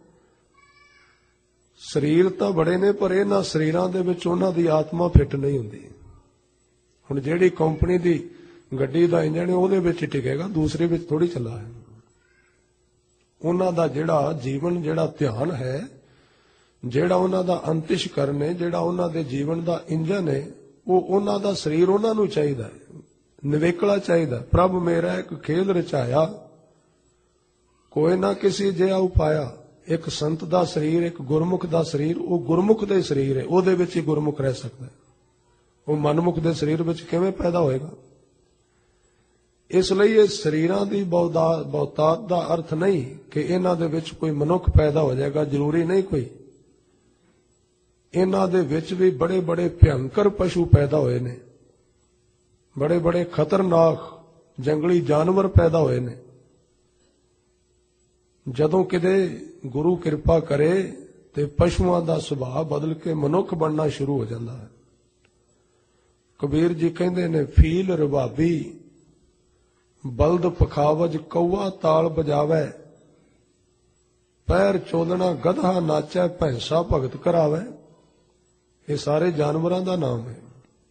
ਸਰੀਰ ਤਾਂ ਬੜੇ ਨੇ, ਪਰ ਇਹਨਾਂ ਸਰੀਰਾਂ ਦੇ ਵਿੱਚ ਉਹਨਾਂ ਦੀ ਆਤਮਾ ਫਿੱਟ ਨਹੀਂ ਹੁੰਦੀ। ਹੁਣ ਜਿਹੜੀ ਕੰਪਨੀ ਦੀ ਗੱਡੀ ਦਾ ਇੰਜਣ ਹੈ ਉਹਦੇ ਵਿੱਚ ਟਿਕੇਗਾ, ਦੂਸਰੇ ਵਿੱਚ ਥੋੜੀ ਚੱਲਾ ਹੈ। ਉਹਨਾਂ ਦਾ ਜਿਹੜਾ ਜੀਵਨ, ਜਿਹੜਾ ਧਿਆਨ ਹੈ, ਜਿਹੜਾ ਉਹਨਾਂ ਦਾ ਅੰਤਿਸ਼ਕਰਨ ਹੈ, ਜਿਹੜਾ ਉਹਨਾਂ ਦੇ ਜੀਵਨ ਦਾ ਇੰਜਣ ਹੈ, ਉਹ ਉਹਨਾਂ ਦਾ ਸਰੀਰ ਉਹਨਾਂ ਨੂੰ ਚਾਹੀਦਾ ਹੈ, ਨਿਵੇਕਲਾ ਚਾਹੀਦਾ। ਪ੍ਰਭ ਮੇਰਾ ਇੱਕ ਖੇਲ ਰਚਾਇਆ, ਕੋਈ ਨਾ ਕਿਸੇ ਜਿਹਾ ਉਪਾਇਆ। ਇੱਕ ਸੰਤ ਦਾ ਸਰੀਰ, ਇੱਕ ਗੁਰਮੁਖ ਦਾ ਸਰੀਰ, ਉਹ ਗੁਰਮੁਖ ਦੇ ਸਰੀਰ ਹੈ, ਉਹਦੇ ਵਿੱਚ ਹੀ ਗੁਰਮੁਖ ਰਹਿ ਸਕਦਾ। ਉਹ ਮਨਮੁਖ ਦੇ ਸਰੀਰ ਵਿੱਚ ਕਿਵੇਂ ਪੈਦਾ ਹੋਏਗਾ? ਇਸ ਲਈ ਇਹ ਸਰੀਰਾਂ ਦੀ ਬਹੁਤਾਤ ਦਾ ਅਰਥ ਨਹੀਂ ਕਿ ਇਹਨਾਂ ਦੇ ਵਿੱਚ ਕੋਈ ਮਨੁੱਖ ਪੈਦਾ ਹੋ ਜਾਏਗਾ, ਜ਼ਰੂਰੀ ਨਹੀਂ ਕੋਈ। ਇਹਨਾਂ ਦੇ ਵਿੱਚ ਵੀ ਬੜੇ ਬੜੇ ਭਿਅੰਕਰ ਪਸ਼ੂ ਪੈਦਾ ਹੋਏ ਨੇ, ਬੜੇ ਬੜੇ ਖਤਰਨਾਕ ਜੰਗਲੀ ਜਾਨਵਰ ਪੈਦਾ ਹੋਏ ਨੇ। ਜਦੋਂ ਕਿਤੇ ਗੁਰੂ ਕਿਰਪਾ ਕਰੇ ਤੇ ਪਸ਼ੂਆਂ ਦਾ ਸੁਭਾਅ ਬਦਲ ਕੇ ਮਨੁੱਖ ਬਣਨਾ ਸ਼ੁਰੂ ਹੋ ਜਾਂਦਾ ਹੈ। ਕਬੀਰ ਜੀ ਕਹਿੰਦੇ ਨੇ, ਫੀਲ ਰਬਾਬੀ ਬਲਦ ਪਖਾਵਜ, ਕਊਆ ਤਾਲ ਬਜਾਵੇ। ਪੈਰ ਚੋਲਣਾ ਗਧਾ ਨਾਚੈ, ਭੈਂਸਾ ਭਗਤ ਕਰਾਵੇ। ਇਹ ਸਾਰੇ ਜਾਨਵਰਾਂ ਦਾ ਨਾਮ ਹੈ।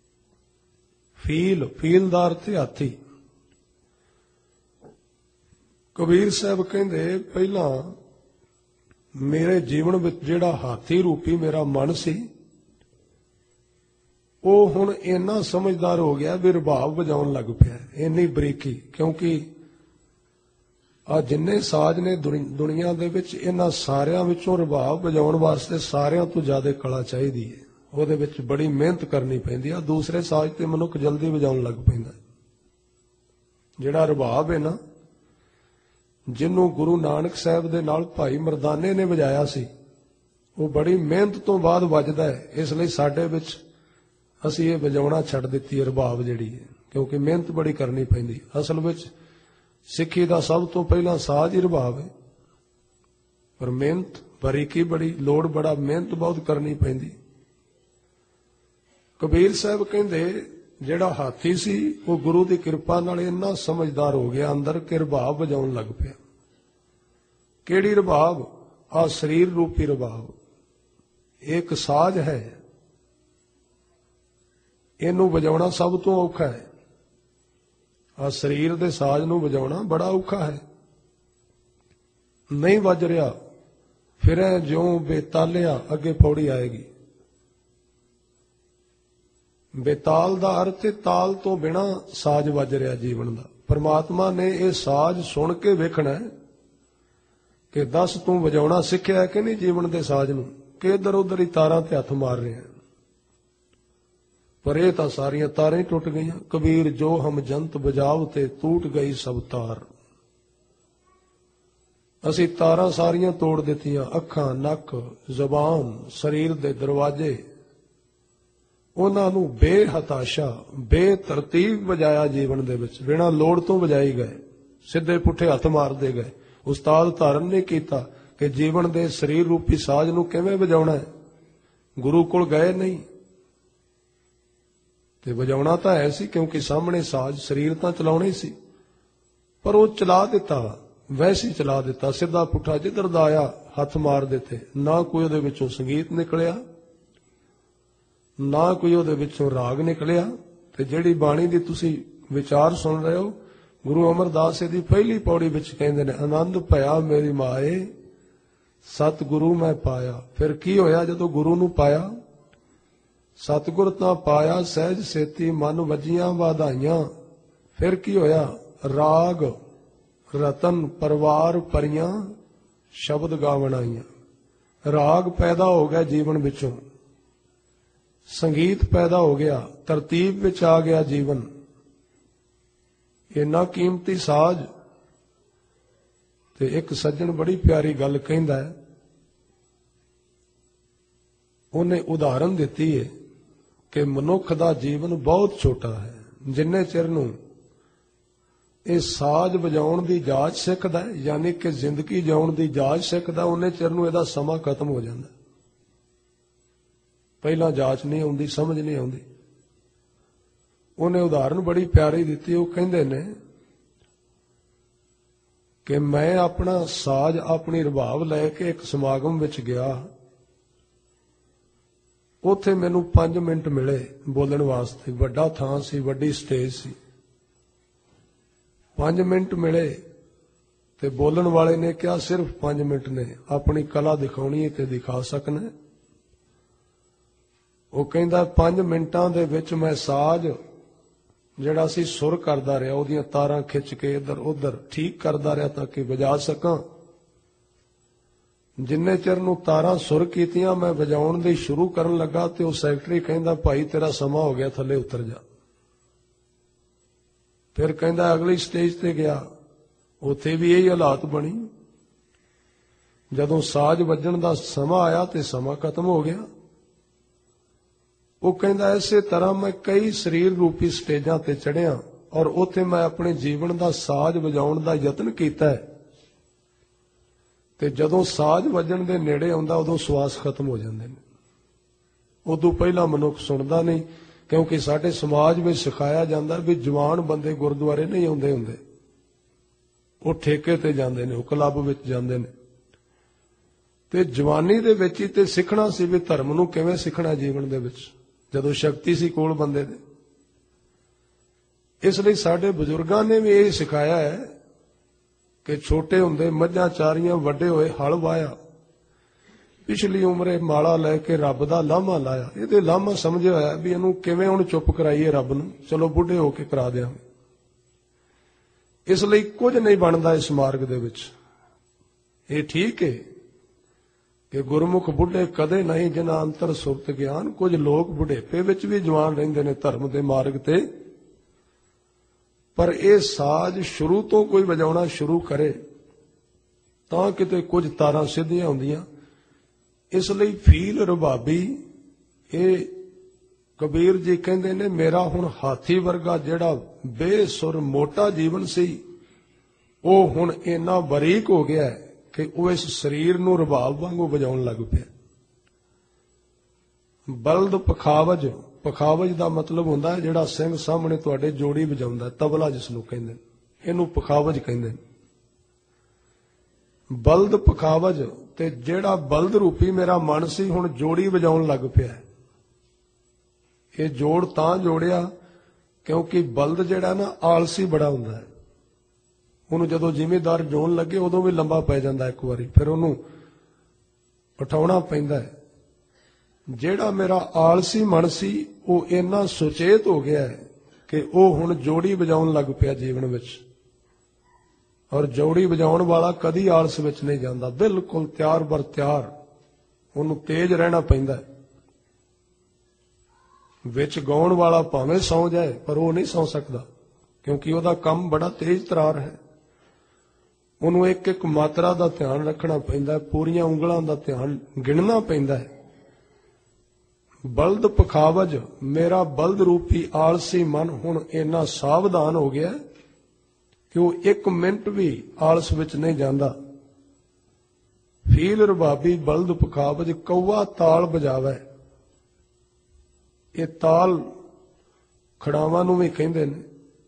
ਫੀਲ, ਫੀਲ ਦਾ ਅਰਥ ਹਾਥੀ। ਕਬੀਰ ਸਾਹਿਬ ਕਹਿੰਦੇ, ਪਹਿਲਾਂ ਮੇਰੇ ਜੀਵਨ ਵਿੱਚ ਜਿਹੜਾ ਹਾਥੀ ਰੂਪੀ ਮੇਰਾ ਮਨ ਸੀ, ਉਹ ਹੁਣ ਇੰਨਾ ਸਮਝਦਾਰ ਹੋ ਗਿਆ ਵੀ ਰਬਾਬ ਵਜਾਉਣ ਲੱਗ ਪਿਆ, ਇੰਨੀ ਬਰੀਕੀ। ਕਿਉਂਕਿ ਆ ਜਿੰਨੇ ਸਾਜ਼ ਨੇ ਦੁਨੀਆ ਦੇ ਵਿੱਚ, ਇਹਨਾਂ ਸਾਰਿਆਂ ਵਿੱਚੋਂ ਰਬਾਬ ਵਜਾਉਣ ਵਾਸਤੇ ਸਾਰਿਆਂ ਤੋਂ ਜ਼ਿਆਦਾ ਕਲਾ ਚਾਹੀਦੀ ਹੈ। ਉਹਦੇ ਵਿੱਚ ਬੜੀ ਮਿਹਨਤ ਕਰਨੀ ਪੈਂਦੀ ਆ। ਦੂਸਰੇ ਸਾਜ਼ ਤੇ ਮਨੁੱਖ ਜਲਦੀ ਵਜਾਉਣ ਲੱਗ ਪੈਂਦਾ। ਜਿਹੜਾ ਰਬਾਬ ਹੈ ਨਾ, ਜਿਹਨੂੰ ਗੁਰੂ ਨਾਨਕ ਸਾਹਿਬ ਦੇ ਨਾਲ ਭਾਈ ਮਰਦਾਨੇ ਨੇ ਵਜਾਇਆ ਸੀ, ਉਹ ਬੜੀ ਮਿਹਨਤ ਤੋਂ ਬਾਅਦ ਵੱਜਦਾ ਹੈ। ਇਸ ਲਈ ਸਾਡੇ ਵਿੱਚ ਅਸੀਂ ਇਹ ਵਜਾਉਣਾ ਛੱਡ ਦਿੱਤੀ ਹੈ ਰਬਾਬ ਜਿਹੜੀ ਹੈ, ਕਿਉਂਕਿ ਮਿਹਨਤ ਬੜੀ ਕਰਨੀ ਪੈਂਦੀ। ਅਸਲ ਵਿੱਚ ਸਿੱਖੀ ਦਾ ਸਭ ਤੋਂ ਪਹਿਲਾਂ ਸਾਜ਼ ਹੀ ਰਬਾਬ ਹੈ। ਪਰ ਮਿਹਨਤ ਬਰੀਕੀ ਬੜੀ, ਲੋੜ ਬੜਾ, ਮਿਹਨਤ ਬਹੁਤ ਕਰਨੀ ਪੈਂਦੀ। ਕਬੀਰ ਸਾਹਿਬ ਕਹਿੰਦੇ ਜਿਹੜਾ ਹਾਥੀ ਸੀ ਉਹ ਗੁਰੂ ਦੀ ਕਿਰਪਾ ਨਾਲ ਇੰਨਾ ਸਮਝਦਾਰ ਹੋ ਗਿਆ ਅੰਦਰ ਕਿ ਰਬਾਬ ਵਜਾਉਣ ਲੱਗ ਪਿਆ। ਕਿਹੜੀ ਰਬਾਬ? ਆ ਸਰੀਰ ਰੂਪੀ ਰਬਾਬ। ਇੱਕ ਸਾਜ਼ ਹੈ, ਇਹਨੂੰ ਵਜਾਉਣਾ ਸਭ ਤੋਂ ਔਖਾ ਹੈ। ਆ ਸਰੀਰ ਦੇ ਸਾਜ਼ ਨੂੰ ਵਜਾਉਣਾ ਬੜਾ ਔਖਾ ਹੈ। ਨਹੀਂ ਵੱਜ ਰਿਹਾ, ਫਿਰ ਜਿਉਂ ਬੇਤਾਲਿਆ, ਅੱਗੇ ਪੌੜੀ ਆਏਗੀ। ਬੇਤਾਲ ਦਾ ਅਰਥ ਹੈ ਤਾਲ ਤੋਂ ਬਿਨਾ ਸਾਜ਼ ਵੱਜ ਰਿਹਾ ਜੀਵਨ ਦਾ। ਪਰਮਾਤਮਾ ਨੇ ਇਹ ਸਾਜ਼ ਸੁਣ ਕੇ ਵੇਖਣਾ ਕਿ ਦੱਸ ਤੂੰ ਵਜਾਉਣਾ ਸਿੱਖਿਆ ਕਿ ਨਹੀਂ ਜੀਵਨ ਦੇ ਸਾਜ਼ ਨੂੰ, ਕਿ ਇੱਧਰ ਉੱਧਰ ਹੀ ਤਾਰਾਂ ਤੇ ਹੱਥ ਮਾਰ ਰਿਹਾ। ਪਰ ਇਹ ਤਾਂ ਸਾਰੀਆਂ ਤਾਰਾਂ ਹੀ ਟੁੱਟ ਗਈਆਂ। ਕਬੀਰ ਜੋ ਹਮ ਜੰਤ ਬਜਾਵ ਤੇ ਟੂਟ ਗਈ ਸਭ ਤਾਰ। ਅਸੀਂ ਤਾਰਾਂ ਸਾਰੀਆਂ ਤੋੜ ਦਿੱਤੀਆਂ, ਅੱਖਾਂ, ਨੱਕ, ਜ਼ੁਬਾਨ, ਸਰੀਰ ਦੇ ਦਰਵਾਜ਼ੇ, ਉਹਨਾਂ ਨੂੰ ਬੇਹਤਾਸ਼ਾ, ਬੇਤਰਤੀਬ ਵਜਾਇਆ ਜੀਵਨ ਦੇ ਵਿੱਚ, ਬਿਨਾਂ ਲੋੜ ਤੋਂ ਵਜਾਈ ਗਏ, ਸਿੱਧੇ ਪੁੱਠੇ ਹੱਥ ਮਾਰਦੇ ਗਏ। ਉਸਤਾਦ ਧਾਰਨ ਨਹੀਂ ਕੀਤਾ ਕਿ ਜੀਵਨ ਦੇ ਸਰੀਰ ਰੂਪੀ ਸਾਜ਼ ਨੂੰ ਕਿਵੇਂ ਵਜਾਉਣਾ ਹੈ। ਗੁਰੂ ਕੋਲ ਗਏ ਨਹੀਂ ਤੇ ਵਜਾਉਣਾ ਤਾਂ ਹੈ ਸੀ, ਕਿਉਂਕਿ ਸਾਹਮਣੇ ਸਾਜ਼ ਸਰੀਰ ਤਾਂ ਚਲਾਉਣਾ ਹੀ ਸੀ, ਪਰ ਉਹ ਚਲਾ ਦਿੱਤਾ, ਵੈਸੇ ਹੀ ਚਲਾ ਦਿੱਤਾ, ਸਿੱਧਾ ਪੁੱਠਾ ਜਿੱਧਰ ਦਾ ਆਇਆ ਹੱਥ ਮਾਰ ਦਿੱਤੇ। ਨਾ ਕੋਈ ਉਹਦੇ ਵਿੱਚੋਂ ਸੰਗੀਤ ਨਿਕਲਿਆ, ਨਾ ਕੋਈ ਉਹਦੇ ਵਿੱਚੋਂ ਰਾਗ ਨਿਕਲਿਆ। ਤੇ ਜਿਹੜੀ ਬਾਣੀ ਦੀ ਤੁਸੀਂ ਵਿਚਾਰ ਸੁਣ ਰਹੇ ਹੋ, ਗੁਰੂ ਅਮਰਦਾਸ ਦੀ ਪਹਿਲੀ ਪੌੜੀ ਵਿੱਚ ਕਹਿੰਦੇ ਨੇ, ਆਨੰਦ ਭਇਆ ਮੇਰੀ ਮਾਏ ਸਤਿਗੁਰੂ ਮੈਂ ਪਾਇਆ। ਫਿਰ ਕੀ ਹੋਇਆ ਜਦੋਂ ਗੁਰੂ ਨੂੰ ਪਾਇਆ? ਸਤਿਗੁਰ ਤਾਂ ਪਾਇਆ ਸਹਿਜ ਸੇਤੀ, ਮਨ ਵੱਜੀਆਂ ਵਧਾਈਆਂ। ਫਿਰ ਕੀ ਹੋਇਆ? ਰਾਗ ਰਤਨ ਪਰਿਵਾਰ ਪਰੀਆਂ, ਸ਼ਬਦ ਗਾਵਣ ਆਈਆਂ। ਰਾਗ ਪੈਦਾ ਹੋ ਗਿਆ ਜੀਵਨ ਵਿੱਚੋਂ, ਸੰਗੀਤ ਪੈਦਾ ਹੋ ਗਿਆ, ਤਰਤੀਬ ਵਿੱਚ ਆ ਗਿਆ ਜੀਵਨ। ਇੰਨਾ ਕੀਮਤੀ ਸਾਜ਼। ਤੇ ਇੱਕ ਸੱਜਣ ਬੜੀ ਪਿਆਰੀ ਗੱਲ ਕਹਿੰਦਾ ਹੈ, ਉਹਨੇ ਉਦਾਹਰਨ ਦਿੱਤੀ ਹੈ ਕਿ ਮਨੁੱਖ ਦਾ ਜੀਵਨ ਬਹੁਤ ਛੋਟਾ ਹੈ। ਜਿੰਨੇ ਚਿਰ ਨੂੰ ਇਹ ਸਾਜ਼ ਵਜਾਉਣ ਦੀ ਜਾਚ ਸਿੱਖਦਾ ਹੈ, ਯਾਨੀ ਕਿ ਜ਼ਿੰਦਗੀ ਜਿਉਣ ਦੀ ਜਾਚ ਸਿੱਖਦਾ, ਉਹਨੇ ਚਿਰ ਨੂੰ ਇਹਦਾ ਸਮਾਂ ਖਤਮ ਹੋ ਜਾਂਦਾ। ਪਹਿਲਾਂ ਜਾਚ ਨਹੀਂ ਆਉਂਦੀ, ਸਮਝ ਨਹੀਂ ਆਉਂਦੀ। ਉਹਨੇ ਉਦਾਹਰਨ ਬੜੀ ਪਿਆਰੀ ਦਿੱਤੀ। ਉਹ ਕਹਿੰਦੇ ਨੇ ਕਿ ਮੈਂ ਆਪਣਾ ਸਾਜ਼, ਆਪਣੀ ਰਬਾਬ ਲੈ ਕੇ ਇੱਕ ਸਮਾਗਮ ਵਿੱਚ ਗਿਆ। ਉੱਥੇ ਮੈਨੂੰ ਪੰਜ ਮਿੰਟ ਮਿਲੇ ਬੋਲਣ ਵਾਸਤੇ। ਵੱਡਾ ਥਾਂ ਸੀ, ਵੱਡੀ ਸਟੇਜ ਸੀ। ਪੰਜ ਮਿੰਟ ਮਿਲੇ ਤੇ ਬੋਲਣ ਵਾਲੇ ਨੇ ਕਿਹਾ ਸਿਰਫ ਪੰਜ ਮਿੰਟ ਨੇ, ਆਪਣੀ ਕਲਾ ਦਿਖਾਉਣੀ ਹੈ ਤੇ ਦਿਖਾ ਸਕਣਾ। ਉਹ ਕਹਿੰਦਾ ਪੰਜ ਮਿੰਟਾਂ ਦੇ ਵਿੱਚ ਮੈਂ ਸਾਜ਼ ਜਿਹੜਾ ਸੀ ਸੁਰ ਕਰਦਾ ਰਿਹਾ, ਉਹਦੀਆਂ ਤਾਰਾਂ ਖਿੱਚ ਕੇ ਇੱਧਰ ਉੱਧਰ ਠੀਕ ਕਰਦਾ ਰਿਹਾ ਤਾਂ ਕਿ ਵਜਾ ਸਕਾਂ। ਜਿੰਨੇ ਚਿਰ ਨੂੰ ਤਾਰਾਂ ਸੁਰ ਕੀਤੀਆਂ, ਮੈਂ ਵਜਾਉਣ ਦੀ ਸ਼ੁਰੂ ਕਰਨ ਲੱਗਾ ਤੇ ਉਹ ਸੈਕਟਰੀ ਕਹਿੰਦਾ ਭਾਈ ਤੇਰਾ ਸਮਾਂ ਹੋ ਗਿਆ, ਥੱਲੇ ਉਤਰ ਜਾ। ਫਿਰ ਕਹਿੰਦਾ ਅਗਲੀ ਸਟੇਜ ਤੇ ਗਿਆ, ਉੱਥੇ ਵੀ ਇਹੀ ਹਾਲਾਤ ਬਣੀ। ਜਦੋਂ ਸਾਜ਼ ਵੱਜਣ ਦਾ ਸਮਾਂ ਆਇਆ ਤੇ ਸਮਾਂ ਖਤਮ ਹੋ ਗਿਆ। ਉਹ ਕਹਿੰਦਾ ਇਸੇ ਤਰ੍ਹਾਂ ਮੈਂ ਕਈ ਸਰੀਰ ਰੂਪੀ ਸਟੇਜਾਂ ਤੇ ਚੜ੍ਹਿਆ ਔਰ ਉੱਥੇ ਮੈਂ ਆਪਣੇ ਜੀਵਨ ਦਾ ਸਾਜ਼ ਵਜਾਉਣ ਦਾ ਯਤਨ ਕੀਤਾ ਤੇ ਜਦੋਂ ਸਾਜ਼ ਵੱਜਣ ਦੇ ਨੇੜੇ ਆਉਂਦਾ ਉਦੋਂ ਸਵਾਸ ਖਤਮ ਹੋ ਜਾਂਦੇ ਨੇ। ਉਦੋਂ ਪਹਿਲਾਂ ਮਨੁੱਖ ਸੁਣਦਾ ਨਹੀਂ, ਕਿਉਂਕਿ ਸਾਡੇ ਸਮਾਜ ਵਿੱਚ ਸਿਖਾਇਆ ਜਾਂਦਾ ਵੀ ਜਵਾਨ ਬੰਦੇ ਗੁਰਦੁਆਰੇ ਨਹੀਂ ਆਉਂਦੇ ਹੁੰਦੇ, ਉਹ ਠੇਕੇ ਤੇ ਜਾਂਦੇ ਨੇ, ਉਹ ਕਲੱਬ ਵਿੱਚ ਜਾਂਦੇ ਨੇ। ਤੇ ਜਵਾਨੀ ਦੇ ਵਿੱਚ ਹੀ ਤੇ ਸਿੱਖਣਾ ਸੀ ਵੀ ਧਰਮ ਨੂੰ ਕਿਵੇਂ ਸਿੱਖਣਾ ਜੀਵਨ ਦੇ ਵਿੱਚ, ਜਦੋਂ ਸ਼ਕਤੀ ਸੀ ਕੋਲ ਬੰਦੇ ਦੇ। ਇਸ ਲਈ ਸਾਡੇ ਬਜ਼ੁਰਗਾਂ ਨੇ ਵੀ ਇਹ ਸਿਖਾਇਆ ਹੈ ਕਿ ਛੋਟੇ ਹੁੰਦੇ ਮੱਝਾਂ ਚਾਰੀਆਂ, ਵੱਡੇ ਹੋਏ ਹਲ ਵਾਇਆ, ਪਿਛਲੀ ਉਮਰੇ ਮਾਲਾ ਲੈ ਕੇ ਰੱਬ ਦਾ ਲਾਮਾ ਲਾਇਆ। ਇਹਦੇ ਲਾਮਾ ਸਮਝਿਆ ਹੋਇਆ ਵੀ ਇਹਨੂੰ ਕਿਵੇਂ ਹੁਣ ਚੁੱਪ ਕਰਾਈਏ ਰੱਬ ਨੂੰ, ਚਲੋ ਬੁੱਢੇ ਹੋ ਕੇ ਕਰਾ ਦਿਆਂਗੇ। ਇਸ ਲਈ ਕੁਝ ਨਹੀਂ ਬਣਦਾ ਇਸ ਮਾਰਗ ਦੇ ਵਿੱਚ। ਇਹ ਠੀਕ ਹੈ ਕਿ ਗੁਰਮੁਖ ਬੁੱਢੇ ਕਦੇ ਨਹੀਂ ਜਿਨ੍ਹਾਂ ਅੰਤਰ ਸੁਰਤ ਗਿਆਨ। ਕੁਝ ਲੋਕ ਬੁਢੇਪੇ ਵਿੱਚ ਵੀ ਜਵਾਨ ਰਹਿੰਦੇ ਨੇ ਧਰਮ ਦੇ ਮਾਰਗ ਤੇ, ਪਰ ਇਹ ਸਾਜ਼ ਸ਼ੁਰੂ ਤੋਂ ਕੋਈ ਵਜਾਉਣਾ ਸ਼ੁਰੂ ਕਰੇ ਤਾਂ ਕਿਤੇ ਕੁਝ ਤਾਰਾਂ ਸਿੱਧੀਆਂ ਹੁੰਦੀਆਂ। ਇਸ ਲਈ ਫੀਲ ਰਬਾਬੀ, ਇਹ ਕਬੀਰ ਜੀ ਕਹਿੰਦੇ ਨੇ ਮੇਰਾ ਹੁਣ ਹਾਥੀ ਵਰਗਾ ਜਿਹੜਾ ਬੇਸੁਰ ਮੋਟਾ ਜੀਵਨ ਸੀ, ਉਹ ਹੁਣ ਇੰਨਾ ਬਰੀਕ ਹੋ ਗਿਆ ਕਿ ਉਹ ਇਸ ਸਰੀਰ ਨੂੰ ਰਬਾਬ ਵਾਂਗੂ ਵਜਾਉਣ ਲੱਗ ਪਿਆ। ਬਲਦ ਪਖਾਵਜ, ਪਖਾਵਜ ਦਾ ਮਤਲਬ ਹੁੰਦਾ ਹੈ ਜਿਹੜਾ ਸਿੰਘ ਸਾਹਮਣੇ ਤੁਹਾਡੇ ਜੋੜੀ ਵਜਾਉਂਦਾ, ਤਬਲਾ ਜਿਸ ਨੂੰ ਕਹਿੰਦੇ ਨੇ, ਇਹਨੂੰ ਪਖਾਵਜ ਕਹਿੰਦੇ ਨੇ। ਬਲਦ ਪਖਾਵਜ, ਤੇ ਜਿਹੜਾ ਬਲਦ ਰੂਪੀ ਮੇਰਾ ਮਨ ਸੀ ਹੁਣ ਜੋੜੀ ਵਜਾਉਣ ਲੱਗ ਪਿਆ। ਇਹ ਜੋੜ ਤਾਂ ਜੋੜਿਆ ਕਿਉਂਕਿ ਬਲਦ ਜਿਹੜਾ ਨਾ ਆਲਸੀ ਬੜਾ ਹੁੰਦਾ ਹੈ, ਉਹਨੂੰ ਜਦੋਂ ਜ਼ਿਮੀਦਾਰ ਜੋਣ ਲੱਗੇ ਉਦੋਂ ਵੀ ਲੰਬਾ ਪੈ ਜਾਂਦਾ ਇੱਕ ਵਾਰੀ, ਫਿਰ ਉਹਨੂੰ ਉਠਾਉਣਾ ਪੈਂਦਾ ਹੈ। ਜਿਹੜਾ ਮੇਰਾ ਆਲਸੀ ਮਨ ਸੀ ਉਹ ਇੰਨਾ ਸੁਚੇਤ ਹੋ ਗਿਆ ਹੈ ਕਿ ਉਹ ਹੁਣ ਜੋੜੀ ਵਜਾਉਣ ਲੱਗ ਪਿਆ ਜੀਵਨ ਵਿੱਚ। ਔਰ ਜੋੜੀ ਵਜਾਉਣ ਵਾਲਾ ਕਦੀ ਆਲਸ ਵਿੱਚ ਨਹੀਂ ਜਾਂਦਾ, ਬਿਲਕੁਲ ਤਿਆਰ ਬਰ ਤਿਆਰ, ਉਹਨੂੰ ਤੇਜ਼ ਰਹਿਣਾ ਪੈਂਦਾ ਹੈ। ਵਿੱਚ ਗਾਉਣ ਵਾਲਾ ਭਾਵੇਂ ਸੌਂ ਜਾਏ ਪਰ ਉਹ ਨਹੀਂ ਸੌਂ ਸਕਦਾ ਕਿਉਂਕਿ ਉਹਦਾ ਕੰਮ ਬੜਾ ਤੇਜ਼ ਤਰਾਰ ਹੈ। ਉਹਨੂੰ ਇੱਕ ਇੱਕ ਮਾਤਰਾ ਦਾ ਧਿਆਨ ਰੱਖਣਾ ਪੈਂਦਾ ਹੈ, ਪੂਰੀਆਂ ਉਂਗਲਾਂ ਦਾ ਧਿਆਨ ਗਿਣਨਾ ਪੈਂਦਾ ਹੈ। ਬਲਦ ਪਖਾਵਜ, ਮੇਰਾ ਬਲਦ ਰੂਪੀ ਆਲਸੀ ਮਨ ਹੁਣ ਇੰਨਾ ਸਾਵਧਾਨ ਹੋ ਗਿਆ ਕਿ ਉਹ ਇੱਕ ਮਿੰਟ ਵੀ ਆਲਸ ਵਿੱਚ ਨਹੀਂ ਜਾਂਦਾ। ਫੀਲ ਰਬਾਬੀ ਬਲਦ ਪਖਾਵਜ, ਕਊਆ ਤਾਲ ਵਜਾਵੇ। ਇਹ ਤਾਲ ਖੜਾਵਾਂ ਨੂੰ ਵੀ ਕਹਿੰਦੇ ਨੇ।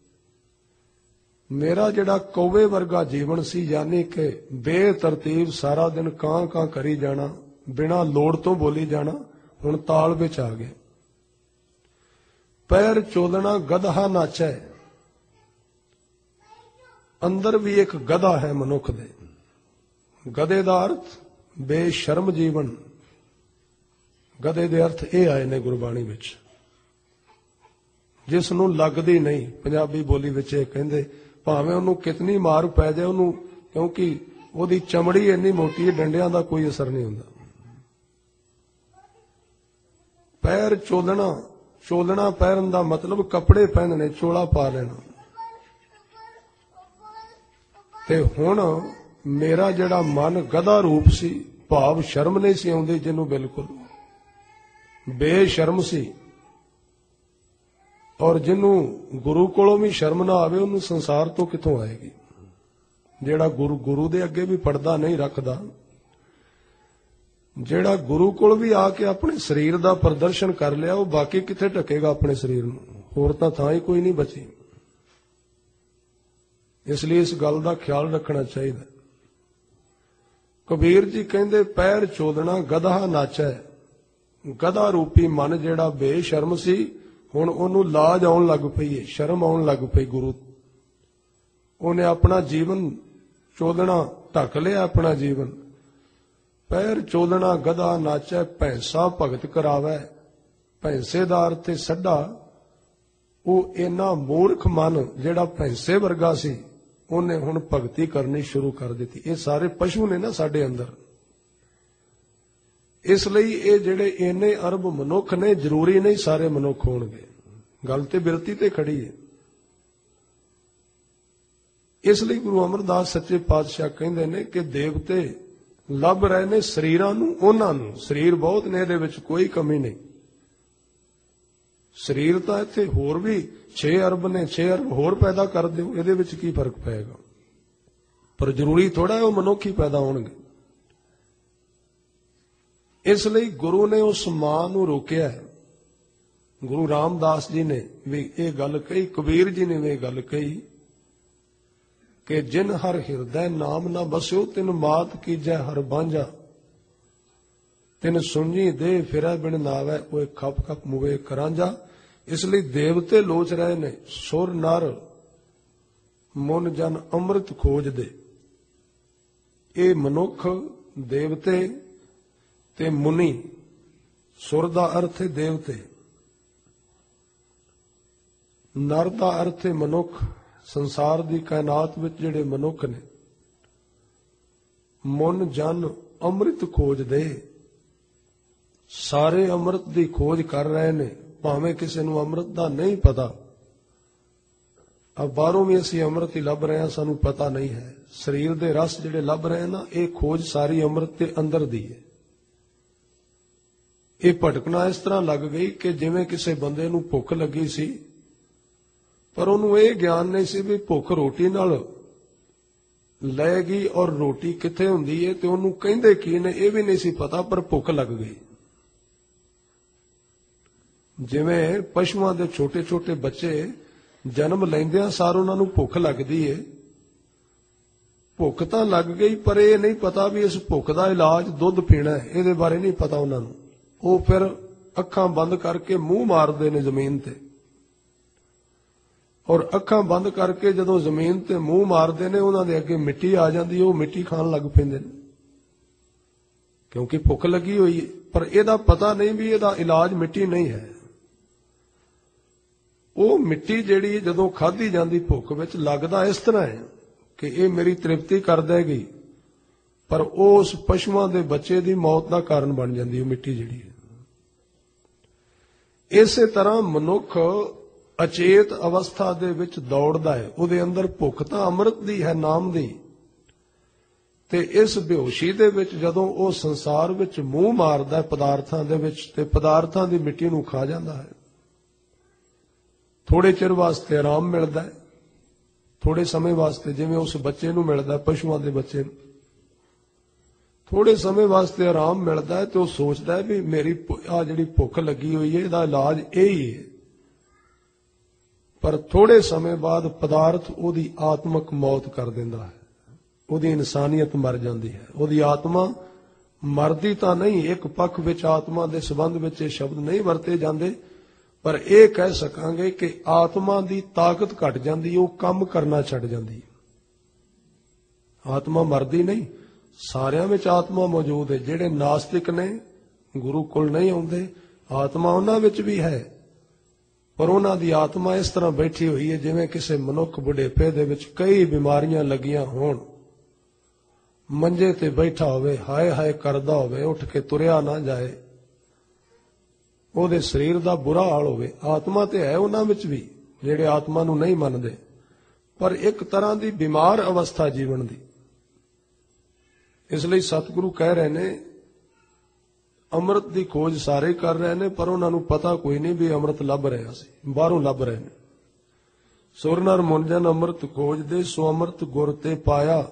ਮੇਰਾ ਜਿਹੜਾ ਕੌਵੇ ਵਰਗਾ ਜੀਵਨ ਸੀ, ਯਾਨੀ ਕਿ ਬੇਤਰਤੀਬ ਸਾਰਾ ਦਿਨ ਕਾਂ ਕਾਂ ਕਰੀ ਜਾਣਾ, ਬਿਨਾਂ ਲੋੜ ਤੋਂ ਬੋਲੀ ਜਾਣਾ, ਹੁਣ ਤਾਲ ਵਿੱਚ ਆ ਗਿਆ। ਪੈਰ ਚੋਲਣਾ ਗਧਾ ਨਾਚੈ, ਅੰਦਰ ਵੀ ਇੱਕ ਗਧਾ ਹੈ ਮਨੁੱਖ ਦੇ। ਗਧੇ ਦਾ ਅਰਥ ਬੇਸ਼ਰਮ ਜੀਵਨ। ਗਧੇ ਦੇ ਅਰਥ ਇਹ ਆਏ ਨੇ ਗੁਰਬਾਣੀ ਵਿੱਚ, ਜਿਸ ਨੂੰ ਲੱਗਦੀ ਨਹੀਂ। ਪੰਜਾਬੀ ਬੋਲੀ ਵਿੱਚ ਇਹ ਕਹਿੰਦੇ ਭਾਵੇਂ ਉਹਨੂੰ ਕਿਤਨੀ ਮਾਰ ਪੈ ਜਾਏ ਉਹਨੂੰ, ਕਿਉਂਕਿ ਉਹਦੀ ਚਮੜੀ ਇੰਨੀ ਮੋਟੀ ਹੈ, ਡੰਡਿਆਂ ਦਾ ਕੋਈ ਅਸਰ ਨਹੀਂ ਹੁੰਦਾ। ਪੈਰ ਚੋਲਣਾ, ਚੋਲਣਾ ਪਹਿਰਨ ਦਾ ਮਤਲਬ ਕੱਪੜੇ ਪਹਿਨਣੇ, ਚੋਲਾ ਪਾ ਲੈਣਾ। ਤੇ ਹੁਣ ਮੇਰਾ ਜਿਹੜਾ ਮਨ ਗਧਾ ਰੂਪ ਸੀ, ਭਾਵ ਸ਼ਰਮ ਨਹੀਂ ਸੀ ਆਉਂਦੀ ਜਿਹਨੂੰ, ਬਿਲਕੁਲ ਬੇਸ਼ਰਮ ਸੀ। ਔਰ ਜਿਹਨੂੰ ਗੁਰੂ ਕੋਲੋਂ ਵੀ ਸ਼ਰਮ ਨਾ ਆਵੇ ਉਹਨੂੰ ਸੰਸਾਰ ਤੋਂ ਕਿੱਥੋਂ ਆਏਗੀ। ਜਿਹੜਾ ਗੁਰੂ ਗੁਰੂ ਦੇ ਅੱਗੇ ਵੀ ਪਰਦਾ ਨਹੀਂ ਰੱਖਦਾ, ਜਿਹੜਾ ਗੁਰੂ ਕੋਲ ਵੀ ਆ ਕੇ ਆਪਣੇ ਸਰੀਰ ਦਾ ਪ੍ਰਦਰਸ਼ਨ ਕਰ ਲਿਆ, ਉਹ ਬਾਕੀ ਕਿੱਥੇ ਢਕੇਗਾ ਆਪਣੇ ਸਰੀਰ ਨੂੰ, ਹੋਰ ਤਾਂ ਥਾਂ ਹੀ ਕੋਈ ਨਹੀਂ ਬਚੀ। ਇਸ ਲਈ ਇਸ ਗੱਲ ਦਾ ਖਿਆਲ ਰੱਖਣਾ ਚਾਹੀਦਾ। ਕਬੀਰ ਜੀ ਕਹਿੰਦੇ ਪੈਰ ਚੋਦਣਾ ਗਧਾ ਨਾਚੈ। ਗਧਾ ਰੂਪੀ ਮਨ ਜਿਹੜਾ ਬੇਸ਼ਰਮ ਸੀ, ਹੁਣ ਉਹਨੂੰ ਲਾਜ ਆਉਣ ਲੱਗ ਪਈ ਹੈ, ਸ਼ਰਮ ਆਉਣ ਲੱਗ ਪਈ ਗੁਰੂ। ਉਹਨੇ ਆਪਣਾ ਜੀਵਨ ਚੋਦਣਾ ਢੱਕ ਲਿਆ, ਆਪਣਾ ਜੀਵਨ। ਪੈਰ ਚੋਦਣਾ ਗਧਾ ਨਾਚੈ, ਭੈਂਸਾ ਭਗਤ ਕਰਾਵੈ। ਭੈਂਸੇ ਦਾ ਅਰਥ ਹੈ ਸੱਡਾ। ਉਹ ਇੰਨਾ ਮੂਰਖ ਮਨ ਜਿਹੜਾ ਭੈਂਸੇ ਵਰਗਾ ਸੀ, ਉਹਨੇ ਹੁਣ ਭਗਤੀ ਕਰਨੀ ਸ਼ੁਰੂ ਕਰ ਦਿੱਤੀ। ਇਹ ਸਾਰੇ ਪਸ਼ੂ ਨੇ ਨਾ ਸਾਡੇ ਅੰਦਰ, ਇਸ ਲਈ ਇਹ ਜਿਹੜੇ ਇੰਨੇ ਅਰਬ ਮਨੁੱਖ ਨੇ, ਜ਼ਰੂਰੀ ਨਹੀਂ ਸਾਰੇ ਮਨੁੱਖ ਹੋਣਗੇ। ਗੱਲ ਤੇ ਬਿਰਤੀ ਤੇ ਖੜੀ ਹੈ। ਇਸ ਲਈ ਗੁਰੂ ਅਮਰਦਾਸ ਸੱਚੇ ਪਾਤਸ਼ਾਹ ਕਹਿੰਦੇ ਨੇ ਕਿ ਦੇਵਤੇ ਲੱਭ ਰਹੇ ਨੇ ਸਰੀਰਾਂ ਨੂੰ, ਉਹਨਾਂ ਨੂੰ। ਸਰੀਰ ਬਹੁਤ ਨੇ, ਇਹਦੇ ਵਿੱਚ ਕੋਈ ਕਮੀ ਨਹੀਂ। ਸਰੀਰ ਤਾਂ ਇੱਥੇ ਹੋਰ ਵੀ ਛੇ ਅਰਬ ਨੇ, ਛੇ ਅਰਬ ਹੋਰ ਪੈਦਾ ਕਰ ਦਿਓ, ਇਹਦੇ ਵਿੱਚ ਕੀ ਫਰਕ ਪਏਗਾ। ਪਰ ਜ਼ਰੂਰੀ ਥੋੜਾ ਉਹ ਮਨੁੱਖ ਹੀ ਪੈਦਾ ਹੋਣਗੇ। ਇਸ ਲਈ ਗੁਰੂ ਨੇ ਉਸ ਮਾਂ ਨੂੰ ਰੋਕਿਆ ਹੈ। ਗੁਰੂ ਰਾਮਦਾਸ ਜੀ ਨੇ ਵੀ ਇਹ ਗੱਲ ਕਹੀ, ਕਬੀਰ ਜੀ ਨੇ ਵੀ ਇਹ ਗੱਲ ਕਹੀ ਕਿ ਜਿਨ ਹਰ ਹਿਰਦੈ ਨਾਮ ਨਾ ਬਸਿਓ, ਤਿਨ ਮਾਤ ਕੀਜੈ ਹਰ ਬਾਂਝਾ। ਤਿਨ ਸੁਣੀ ਦੇ ਫਿਰੈ ਬਿਨ ਨਾਵੈ, ਉਹ ਖਪ ਖਪ ਮੁਵੇ ਕਰਾਂਝਾ। ਇਸ ਲਈ ਦੇਵਤੇ ਲੋਚ ਰਹੇ ਨੇ, ਸੁਰ ਨਰ ਮਨ ਜਨ ਅੰਮ੍ਰਿਤ ਖੋਜਦੇ। ਇਹ ਮਨੁੱਖ, ਦੇਵਤੇ ਤੇ ਮੁਨੀ। ਸੁਰ ਦਾ ਅਰਥ ਹੈ ਦੇਵਤੇ, ਨਰ ਦਾ ਅਰਥ ਹੈ ਮਨੁੱਖ। ਸੰਸਾਰ ਦੀ ਕਾਇਨਾਤ ਵਿੱਚ ਜਿਹੜੇ ਮਨੁੱਖ ਨੇ, ਮਨ ਜਨ ਅੰਮ੍ਰਿਤ ਖੋਜਦੇ, ਸਾਰੇ ਅੰਮ੍ਰਿਤ ਦੀ ਖੋਜ ਕਰ ਰਹੇ ਨੇ। ਭਾਵੇਂ ਕਿਸੇ ਨੂੰ ਅੰਮ੍ਰਿਤ ਦਾ ਨਹੀਂ ਪਤਾ, ਆ ਬਾਹਰੋਂ ਵੀ ਅਸੀਂ ਅੰਮ੍ਰਿਤ ਹੀ ਲੱਭ ਰਹੇ ਹਾਂ, ਸਾਨੂੰ ਪਤਾ ਨਹੀਂ ਹੈ। ਸਰੀਰ ਦੇ ਰਸ ਜਿਹੜੇ ਲੱਭ ਰਹੇ ਨਾ, ਇਹ ਖੋਜ ਸਾਰੀ ਅੰਮ੍ਰਿਤ ਦੇ ਅੰਦਰ ਦੀ ਹੈ। ਇਹ ਭਟਕਣਾ ਇਸ ਤਰ੍ਹਾਂ ਲੱਗ ਗਈ ਕਿ ਜਿਵੇਂ ਕਿਸੇ ਬੰਦੇ ਨੂੰ ਭੁੱਖ ਲੱਗੀ ਸੀ, ਪਰ ਉਹਨੂੰ ਇਹ ਗਿਆਨ ਨਹੀਂ ਸੀ ਵੀ ਭੁੱਖ ਰੋਟੀ ਨਾਲ ਲੈ ਗਈ ਔਰ ਰੋਟੀ ਕਿੱਥੇ ਹੁੰਦੀ ਹੈ ਤੇ ਉਹਨੂੰ ਕਹਿੰਦੇ ਕੀ ਨੇ ਇਹ ਵੀ ਨਹੀਂ ਸੀ ਪਤਾ, ਪਰ ਭੁੱਖ ਲੱਗ ਗਈ। ਜਿਵੇਂ ਪਸ਼ੂਆਂ ਦੇ ਛੋਟੇ ਛੋਟੇ ਬੱਚੇ ਜਨਮ ਲੈਂਦਿਆਂ ਸਾਰ ਉਹਨਾਂ ਨੂੰ ਭੁੱਖ ਲੱਗਦੀ ਏ, ਭੁੱਖ ਤਾਂ ਲੱਗ ਗਈ ਪਰ ਇਹ ਨਹੀਂ ਪਤਾ ਵੀ ਇਸ ਭੁੱਖ ਦਾ ਇਲਾਜ ਦੁੱਧ ਪੀਣਾ ਹੈ, ਇਹਦੇ ਬਾਰੇ ਨਹੀਂ ਪਤਾ ਉਹਨਾਂ ਨੂੰ। ਉਹ ਫਿਰ ਅੱਖਾਂ ਬੰਦ ਕਰਕੇ ਮੂੰਹ ਮਾਰਦੇ ਨੇ ਜ਼ਮੀਨ ਤੇ, ਔਰ ਅੱਖਾਂ ਬੰਦ ਕਰਕੇ ਜਦੋਂ ਜ਼ਮੀਨ ਤੇ ਮੂੰਹ ਮਾਰਦੇ ਨੇ ਉਹਨਾਂ ਦੇ ਅੱਗੇ ਮਿੱਟੀ ਆ ਜਾਂਦੀ, ਉਹ ਮਿੱਟੀ ਖਾਣ ਲੱਗ ਪੈਂਦੇ ਨੇ ਕਿਉਂਕਿ ਭੁੱਖ ਲੱਗੀ ਹੋਈ ਹੈ। ਪਰ ਇਹਦਾ ਪਤਾ ਨਹੀਂ ਵੀ ਇਹਦਾ ਇਲਾਜ ਮਿੱਟੀ ਨਹੀਂ ਹੈ। ਉਹ ਮਿੱਟੀ ਜਿਹੜੀ ਜਦੋਂ ਖਾਧੀ ਜਾਂਦੀ ਭੁੱਖ ਵਿੱਚ ਲੱਗਦਾ ਇਸ ਤਰ੍ਹਾਂ ਹੈ ਕਿ ਇਹ ਮੇਰੀ ਤ੍ਰਿਪਤੀ ਕਰ ਦੇਗੀ, ਪਰ ਉਹ ਉਸ ਪਸ਼ੂਆਂ ਦੇ ਬੱਚੇ ਦੀ ਮੌਤ ਦਾ ਕਾਰਨ ਬਣ ਜਾਂਦੀ ਉਹ ਮਿੱਟੀ ਜਿਹੜੀ ਹੈ। ਇਸੇ ਤਰ੍ਹਾਂ ਮਨੁੱਖ ਅਚੇਤ ਅਵਸਥਾ ਦੇ ਵਿੱਚ ਦੌੜਦਾ ਹੈ, ਉਹਦੇ ਅੰਦਰ ਭੁੱਖ ਤਾਂ ਅੰਮ੍ਰਿਤ ਦੀ ਹੈ, ਨਾਮ ਦੀ, ਤੇ ਇਸ ਬੇਹੋਸ਼ੀ ਦੇ ਵਿੱਚ ਜਦੋਂ ਉਹ ਸੰਸਾਰ ਵਿੱਚ ਮੂੰਹ ਮਾਰਦਾ ਹੈ ਪਦਾਰਥਾਂ ਦੇ ਵਿੱਚ, ਤੇ ਪਦਾਰਥਾਂ ਦੀ ਮਿੱਟੀ ਨੂੰ ਖਾ ਜਾਂਦਾ ਹੈ। ਥੋੜੇ ਚਿਰ ਵਾਸਤੇ ਆਰਾਮ ਮਿਲਦਾ ਹੈ, ਥੋੜੇ ਸਮੇਂ ਵਾਸਤੇ, ਜਿਵੇਂ ਉਸ ਬੱਚੇ ਨੂੰ ਮਿਲਦਾ ਪਸ਼ੂਆਂ ਦੇ ਬੱਚੇ ਨੂੰ ਥੋੜੇ ਸਮੇਂ ਵਾਸਤੇ ਆਰਾਮ ਮਿਲਦਾ ਹੈ, ਤੇ ਉਹ ਸੋਚਦਾ ਹੈ ਵੀ ਮੇਰੀ ਆ ਜਿਹੜੀ ਭੁੱਖ ਲੱਗੀ ਹੋਈ ਹੈ ਇਹਦਾ ਇਲਾਜ ਇਹ ਹੀ ਹੈ। ਪਰ ਥੋੜੇ ਸਮੇਂ ਬਾਅਦ ਪਦਾਰਥ ਉਹਦੀ ਆਤਮਕ ਮੌਤ ਕਰ ਦਿੰਦਾ ਹੈ, ਉਹਦੀ ਇਨਸਾਨੀਅਤ ਮਰ ਜਾਂਦੀ ਹੈ। ਉਹਦੀ ਆਤਮਾ ਮਰਦੀ ਤਾਂ ਨਹੀਂ, ਇੱਕ ਪੱਖ ਵਿੱਚ ਆਤਮਾ ਦੇ ਸੰਬੰਧ ਵਿੱਚ ਇਹ ਸ਼ਬਦ ਨਹੀਂ ਵਰਤੇ ਜਾਂਦੇ, ਪਰ ਇਹ ਕਹਿ ਸਕਾਂਗੇ ਕਿ ਆਤਮਾ ਦੀ ਤਾਕਤ ਘਟ ਜਾਂਦੀ, ਉਹ ਕੰਮ ਕਰਨਾ ਛੱਡ ਜਾਂਦੀ। ਆਤਮਾ ਮਰਦੀ ਨਹੀਂ, ਸਾਰਿਆਂ ਵਿੱਚ ਆਤਮਾ ਮੌਜੂਦ ਹੈ। ਜਿਹੜੇ ਨਾਸਤਿਕ ਨੇ, ਗੁਰੂ ਕੋਲ ਨਹੀਂ ਆਉਂਦੇ, ਆਤਮਾ ਉਹਨਾਂ ਵਿੱਚ ਵੀ ਹੈ, ਪਰ ਉਹਨਾਂ ਦੀ ਆਤਮਾ ਇਸ ਤਰ੍ਹਾਂ ਬੈਠੀ ਹੋਈ ਹੈ ਜਿਵੇਂ ਕਿਸੇ ਮਨੁੱਖ ਬੁਢੇਪੇ ਦੇ ਵਿੱਚ ਕਈ ਬਿਮਾਰੀਆਂ ਲੱਗੀਆਂ ਹੋਣ, ਮੰਜੇ ਤੇ ਬੈਠਾ ਹੋਵੇ, ਹਾਏ ਹਾਏ ਕਰਦਾ ਹੋਵੇ, ਉੱਠ ਕੇ ਤੁਰਿਆ ਨਾ ਜਾਏ, ਉਹਦੇ ਸਰੀਰ ਦਾ ਬੁਰਾ ਹਾਲ ਹੋਵੇ। ਆਤਮਾ ਤੇ ਹੈ ਉਹਨਾਂ ਵਿੱਚ ਵੀ ਜਿਹੜੇ ਆਤਮਾ ਨੂੰ ਨਹੀਂ ਮੰਨਦੇ, ਪਰ ਇੱਕ ਤਰ੍ਹਾਂ ਦੀ ਬਿਮਾਰ ਅਵਸਥਾ ਜੀਵਨ ਦੀ। ਇਸ ਲਈ ਸਤਿਗੁਰੂ ਕਹਿ ਰਹੇ ਨੇ ਅੰਮ੍ਰਿਤ ਦੀ ਖੋਜ ਸਾਰੇ ਕਰ ਰਹੇ ਨੇ, ਪਰ ਉਹਨਾਂ ਨੂੰ ਪਤਾ ਕੋਈ ਨਹੀਂ ਵੀ ਅੰਮ੍ਰਿਤ ਲੱਭ ਰਿਹਾ ਸੀ, ਬਾਹਰੋਂ ਲੱਭ ਰਹੇ ਨੇ। ਸੁਰ ਨਰ ਮੁਨ ਜਨ ਅੰਮ੍ਰਿਤ ਖੋਜਦੇ, ਸੋ ਅੰਮ੍ਰਿਤ ਗੁਰ ਤੇ ਪਾਇਆ।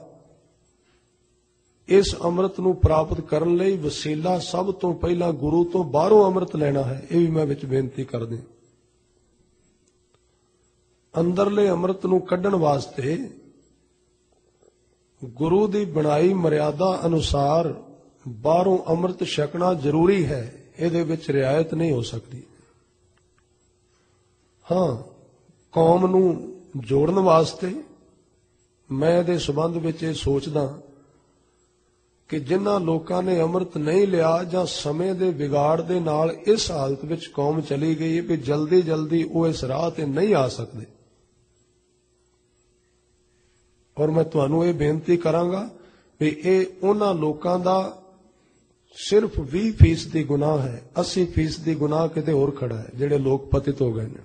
ਇਸ ਅੰਮ੍ਰਿਤ ਨੂੰ ਪ੍ਰਾਪਤ ਕਰਨ ਲਈ ਵਸੀਲਾ ਸਭ ਤੋਂ ਪਹਿਲਾਂ ਗੁਰੂ ਤੋਂ ਬਾਹਰੋਂ ਅੰਮ੍ਰਿਤ ਲੈਣਾ ਹੈ। ਇਹ ਵੀ ਮੈਂ ਵਿੱਚ ਬੇਨਤੀ ਕਰਦਾ। ਅੰਦਰਲੇ ਅੰਮ੍ਰਿਤ ਨੂੰ ਕੱਢਣ ਵਾਸਤੇ ਗੁਰੂ ਦੀ ਬਣਾਈ ਮਰਿਆਦਾ ਅਨੁਸਾਰ ਬਾਹਰੋਂ ਅੰਮ੍ਰਿਤ ਛਕਣਾ ਜ਼ਰੂਰੀ ਹੈ, ਇਹਦੇ ਵਿੱਚ ਰਿਆਇਤ ਨਹੀਂ ਹੋ ਸਕਦੀ। ਹਾਂ, ਕੌਮ ਨੂੰ ਜੋੜਨ ਵਾਸਤੇ ਮੈਂ ਇਹਦੇ ਸੰਬੰਧ ਵਿੱਚ ਇਹ ਸੋਚਦਾ ਕਿ ਜਿਨ੍ਹਾਂ ਲੋਕਾਂ ਨੇ ਅੰਮ੍ਰਿਤ ਨਹੀਂ ਲਿਆ ਜਾਂ ਸਮੇਂ ਦੇ ਵਿਗਾੜ ਦੇ ਨਾਲ ਇਸ ਹਾਲਤ ਵਿੱਚ ਕੌਮ ਚਲੀ ਗਈ ਹੈ ਵੀ ਜਲਦੀ ਜਲਦੀ ਉਹ ਇਸ ਰਾਹ ਤੇ ਨਹੀਂ ਆ ਸਕਦੇ, ਔਰ ਮੈਂ ਤੁਹਾਨੂੰ ਇਹ ਬੇਨਤੀ ਕਰਾਂਗਾ ਵੀ ਇਹ ਉਹਨਾਂ ਲੋਕਾਂ ਦਾ ਸਿਰਫ ਵੀਹ ਫੀਸਦੀ ਗੁਨਾਹ ਹੈ, ਅੱਸੀ ਫੀਸਦੀ ਗੁਨਾਹ ਕਿਤੇ ਹੋਰ ਖੜਾ ਹੈ। ਜਿਹੜੇ ਲੋਕ ਪਤਿਤ ਹੋ ਗਏ ਨੇ,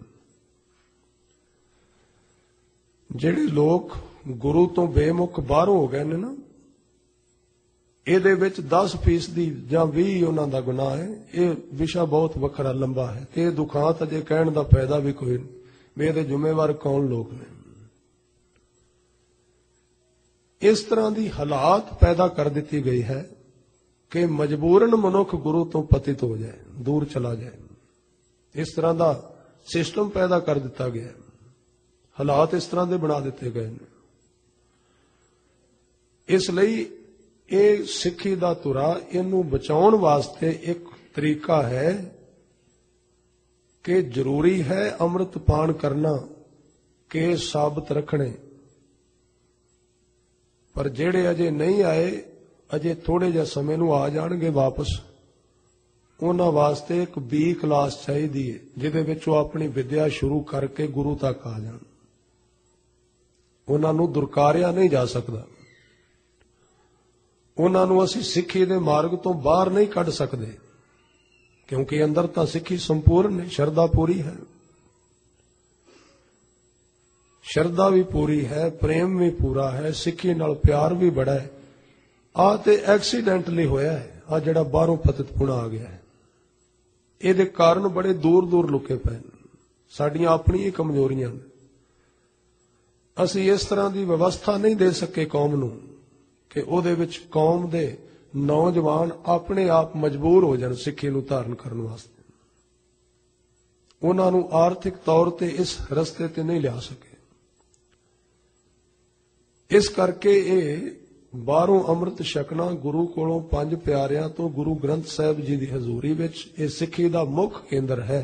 ਜਿਹੜੇ ਲੋਕ ਗੁਰੂ ਤੋਂ ਬੇਮੁਖ ਬਾਹਰੋਂ ਹੋ ਗਏ ਨੇ ਨਾ, ਇਹਦੇ ਵਿੱਚ ਦਸ ਫੀਸਦੀ ਜਾਂ ਵੀਹ ਉਹਨਾਂ ਦਾ ਗੁਨਾਹ ਹੈ। ਇਹ ਵਿਸ਼ਾ ਬਹੁਤ ਵੱਖਰਾ ਲੰਬਾ ਹੈ ਤੇ ਇਹ ਦੁਖਾਂਤ ਅਜੇ ਕਹਿਣ ਦਾ ਫਾਇਦਾ ਵੀ ਕੋਈ ਨਹੀਂ ਵੀ ਇਹਦੇ ਜ਼ਿੰਮੇਵਾਰ ਕੌਣ ਲੋਕ ਨੇ। ਇਸ ਤਰ੍ਹਾਂ ਦੀ ਹਾਲਾਤ ਪੈਦਾ ਕਰ ਦਿੱਤੀ ਗਈ ਹੈ ਕਿ ਮਜਬੂਰਨ ਮਨੁੱਖ ਗੁਰੂ ਤੋਂ ਪਤਿਤ ਹੋ ਜਾਏ, ਦੂਰ ਚਲਾ ਜਾਏ। ਇਸ ਤਰ੍ਹਾਂ ਦਾ ਸਿਸਟਮ ਪੈਦਾ ਕਰ ਦਿੱਤਾ ਗਿਆ, ਹਾਲਾਤ ਇਸ ਤਰ੍ਹਾਂ ਦੇ ਬਣਾ ਦਿੱਤੇ ਗਏ ਨੇ। ਇਸ ਲਈ ਇਹ ਸਿੱਖੀ ਦਾ ਧੁਰਾ, ਇਹਨੂੰ ਬਚਾਉਣ ਵਾਸਤੇ ਇੱਕ ਤਰੀਕਾ ਹੈ ਕਿ ਜ਼ਰੂਰੀ ਹੈ ਅੰਮ੍ਰਿਤ ਪਾਨ ਕਰਨਾ, ਕਿ ਸਾਬਤ ਰੱਖਣੇ। ਪਰ ਜਿਹੜੇ ਅਜੇ ਨਹੀਂ ਆਏ, ਅਜੇ ਥੋੜੇ ਜਿਹੇ ਸਮੇਂ ਨੂੰ ਆ ਜਾਣਗੇ ਵਾਪਸ, ਉਹਨਾਂ ਵਾਸਤੇ ਇੱਕ ਬੀ ਕਲਾਸ ਚਾਹੀਦੀ ਹੈ ਜਿਹਦੇ ਵਿੱਚ ਉਹ ਆਪਣੀ ਵਿਦਿਆ ਸ਼ੁਰੂ ਕਰਕੇ ਗੁਰੂ ਤੱਕ ਆ ਜਾਣ। ਉਹਨਾਂ ਨੂੰ ਦੁਰਕਾਰਿਆ ਨਹੀਂ ਜਾ ਸਕਦਾ, ਉਹਨਾਂ ਨੂੰ ਅਸੀਂ ਸਿੱਖੀ ਦੇ ਮਾਰਗ ਤੋਂ ਬਾਹਰ ਨਹੀਂ ਕੱਢ ਸਕਦੇ, ਕਿਉਂਕਿ ਅੰਦਰ ਤਾਂ ਸਿੱਖੀ ਸੰਪੂਰਨ ਹੈ, ਸ਼ਰਧਾ ਪੂਰੀ ਹੈ, ਸ਼ਰਧਾ ਵੀ ਪੂਰੀ ਹੈ, ਪ੍ਰੇਮ ਵੀ ਪੂਰਾ ਹੈ, ਸਿੱਖੀ ਨਾਲ ਪਿਆਰ ਵੀ ਬੜਾ ਹੈ। ਆਹ ਤੇ ਐਕਸੀਡੈਂਟਲੀ ਹੋਇਆ ਹੈ, ਆਹ ਜਿਹੜਾ ਬਾਹਰੋਂ ਪਤਿਤਪੁਣਾ ਆ ਗਿਆ ਹੈ, ਇਹਦੇ ਕਾਰਨ ਬੜੇ ਦੂਰ ਦੂਰ ਲੁਕੇ ਪਏ ਨੇ, ਸਾਡੀਆਂ ਆਪਣੀਆਂ ਕਮਜ਼ੋਰੀਆਂ ਨੇ। ਅਸੀਂ ਇਸ ਤਰ੍ਹਾਂ ਦੀ ਵਿਵਸਥਾ ਨਹੀਂ ਦੇ ਸਕੇ ਕੌਮ ਨੂੰ ਕਿ ਉਹਦੇ ਵਿੱਚ ਕੌਮ ਦੇ ਨੌਜਵਾਨ ਆਪਣੇ ਆਪ ਮਜਬੂਰ ਹੋ ਜਾਣ ਸਿੱਖੀ ਨੂੰ ਧਾਰਨ ਕਰਨ ਵਾਸਤੇ। ਉਹਨਾਂ ਨੂੰ ਆਰਥਿਕ ਤੌਰ ਤੇ ਇਸ ਰਸਤੇ ਤੇ ਨਹੀਂ ਲਿਆ ਸਕੇ। ਇਸ ਕਰਕੇ ਇਹ ਬਾਹਰੋਂ ਅੰਮ੍ਰਿਤ ਛਕਣਾ ਗੁਰੂ ਕੋਲੋਂ ਪੰਜ ਪਿਆਰਿਆਂ ਤੋਂ ਗੁਰੂ ਗ੍ਰੰਥ ਸਾਹਿਬ ਜੀ ਦੀ ਹਜ਼ੂਰੀ ਵਿੱਚ ਇਹ ਸਿੱਖੀ ਦਾ ਮੁੱਖ ਕੇਂਦਰ ਹੈ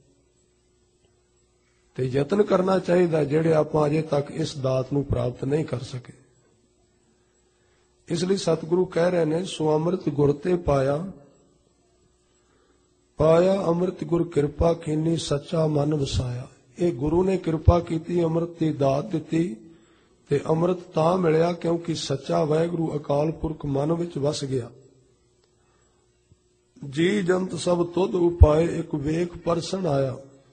ਤੇ ਯਤਨ ਕਰਨਾ ਚਾਹੀਦਾ ਜਿਹੜੇ ਆਪਾਂ ਅਜੇ ਤੱਕ ਇਸ ਦਾਤ ਨੂੰ ਪ੍ਰਾਪਤ ਨਹੀਂ ਕਰ ਸਕੇ। ਇਸ ਲਈ ਸਤਿਗੁਰੂ ਕਹਿ ਰਹੇ ਨੇ, ਸੋ ਅੰਮ੍ਰਿਤ ਗੁਰ ਤੇ ਪਾਇਆ, ਪਾਇਆ ਅੰਮ੍ਰਿਤ ਗੁਰ ਕਿਰਪਾ ਕੀਨੀ, ਸੱਚਾ ਮਨ ਵਸਾਇਆ। ਇਹ ਗੁਰੂ ਨੇ ਕਿਰਪਾ ਕੀਤੀ, ਅੰਮ੍ਰਿਤ ਦੀ ਦਾਤ ਦਿੱਤੀ ਤੇ ਅੰਮ੍ਰਿਤ ਤਾਂ ਮਿਲਿਆ ਕਿਉਂਕਿ ਸੱਚਾ ਵਾਹਿਗੁਰੂ ਅਕਾਲ ਪੁਰਖ ਮਨ ਵਿੱਚ ਵਸ ਗਿਆ। ਜੀ ਜੰਤ ਸਭ ਤੁਧ ਉਪਾਏ, ਇੱਕ ਵੇਖ ਪਰਸਨ ਆਇਆ।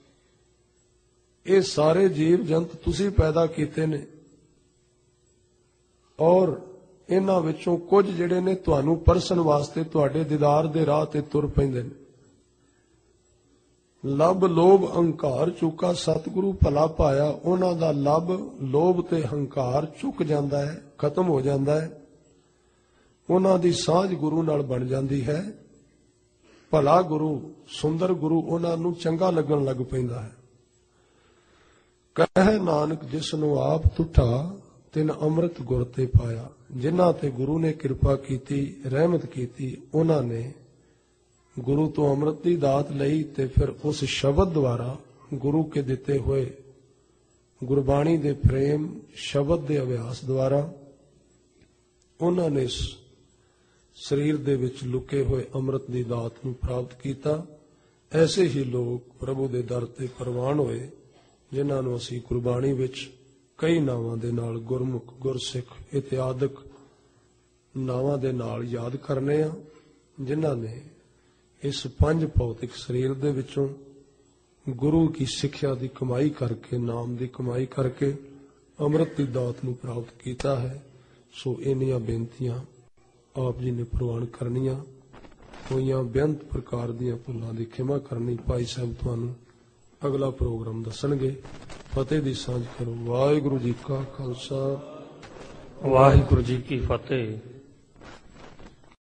ਇਹ ਸਾਰੇ ਜੀਵ ਜੰਤ ਤੁਸੀਂ ਪੈਦਾ ਕੀਤੇ ਨੇ ਔਰ ਇਹਨਾਂ ਵਿੱਚੋਂ ਕੁਝ ਜਿਹੜੇ ਨੇ ਤੁਹਾਨੂੰ ਪਰਸਨ ਵਾਸਤੇ ਤੁਹਾਡੇ ਦੀਦਾਰ ਦੇ ਰਾਹ ਤੇ ਤੁਰ ਪੈਂਦੇ ਨੇ। ਲੱਭ ਲੋਭ ਅਹੰਕਾਰ ਚੁੱਕਾ, ਸਤਿਗੁਰੂ ਭਲਾ ਪਾਇਆ। ਉਹਨਾਂ ਦਾ ਲੱਭ ਲੋਭ ਤੇ ਹੰਕਾਰ ਚੁੱਕ ਜਾਂਦਾ ਹੈ, ਖਤਮ ਹੋ ਜਾਂਦਾ ਹੈ। ਉਹਨਾਂ ਦੀ ਸਾਂਝ ਗੁਰੂ ਨਾਲ ਬਣ ਜਾਂਦੀ ਹੈ। ਭਲਾ ਗੁਰੂ, ਸੁੰਦਰ ਗੁਰੂ ਉਹਨਾਂ ਨੂੰ ਚੰਗਾ ਲੱਗਣ ਲੱਗ ਪੈਂਦਾ ਹੈ। ਕਹਿ ਨਾਨਕ ਜਿਸ ਨੂੰ ਆਪ ਤੁਠਾ, ਤਿਨ ਅੰਮ੍ਰਿਤ ਗੁਰ ਤੇ ਪਾਇਆ। ਜਿਨ੍ਹਾਂ ਤੇ ਗੁਰੂ ਨੇ ਕਿਰਪਾ ਕੀਤੀ, ਰਹਿਮਤ ਕੀਤੀ, ਉਹਨਾਂ ਨੇ ਗੁਰੂ ਤੋਂ ਅੰਮ੍ਰਿਤ ਦੀ ਦਾਤ ਲਈ ਤੇ ਫਿਰ ਉਸ ਸ਼ਬਦ ਦੁਆਰਾ ਗੁਰੂ ਕੇ ਦਿੱਤੇ ਹੋਏ ਗੁਰਬਾਣੀ ਦੇ ਪ੍ਰੇਮ ਸ਼ਬਦ ਦੇ ਅਭਿਆਸ ਦੁਆਰਾ ਉਹਨਾਂ ਨੇ ਇਸ ਸਰੀਰ ਦੇ ਵਿੱਚ ਲੁਕੇ ਹੋਏ ਅੰਮ੍ਰਿਤ ਦੀ ਦਾਤ ਨੂੰ ਪ੍ਰਾਪਤ ਕੀਤਾ। ਐਸੇ ਹੀ ਲੋਕ ਪ੍ਰਭੂ ਦੇ ਦਰ ਤੇ ਪ੍ਰਵਾਨ ਹੋਏ ਜਿਨ੍ਹਾਂ ਨੂੰ ਅਸੀਂ ਗੁਰਬਾਣੀ ਵਿੱਚ ਕਈ ਨਾਵਾਂ ਦੇ ਨਾਲ ਗੁਰਮੁਖ, ਗੁਰਸਿੱਖ ਇਤਿਆਦਿਕ ਨਾਵਾਂ ਦੇ ਨਾਲ ਯਾਦ ਕਰਨੇ ਆ, ਜਿਨ੍ਹਾਂ ਨੇ ਇਸ ਪੰਜ ਭੌਤਿਕ ਸਰੀਰ ਦੇ ਵਿੱਚੋਂ ਗੁਰੂ ਕੀ ਸਿੱਖਿਆ ਦੀ ਕਮਾਈ ਕਰਕੇ, ਨਾਮ ਦੀ ਕਮਾਈ ਕਰਕੇ ਅੰਮ੍ਰਿਤ ਦੀ ਦਾਤ ਨੂੰ ਪ੍ਰਾਪਤ ਕੀਤਾ ਹੈ। ਸੋ ਇੰਨੀਆਂ ਬੇਨਤੀਆਂ ਆਪ ਜੀ ਨੇ ਪ੍ਰਵਾਨ ਕਰਨੀਆਂ। ਹੋਈਆਂ ਬੇਅੰਤ ਪ੍ਰਕਾਰ ਦੀਆਂ ਭੁੱਲਾਂ ਦੀ ਖਿਮਾ ਕਰਨੀ। ਭਾਈ ਸਾਹਿਬ ਤੁਹਾਨੂੰ ਅਗਲਾ ਪ੍ਰੋਗਰਾਮ ਦੱਸਣਗੇ। ਫਤਿਹ ਦੀ ਸਾਂਝ ਕਰੋ। ਵਾਹਿਗੁਰੂ ਜੀ ਕਾ ਖਾਲਸਾ, ਵਾਹਿਗੁਰੂ ਜੀ ਕੀ ਫਤਿਹ।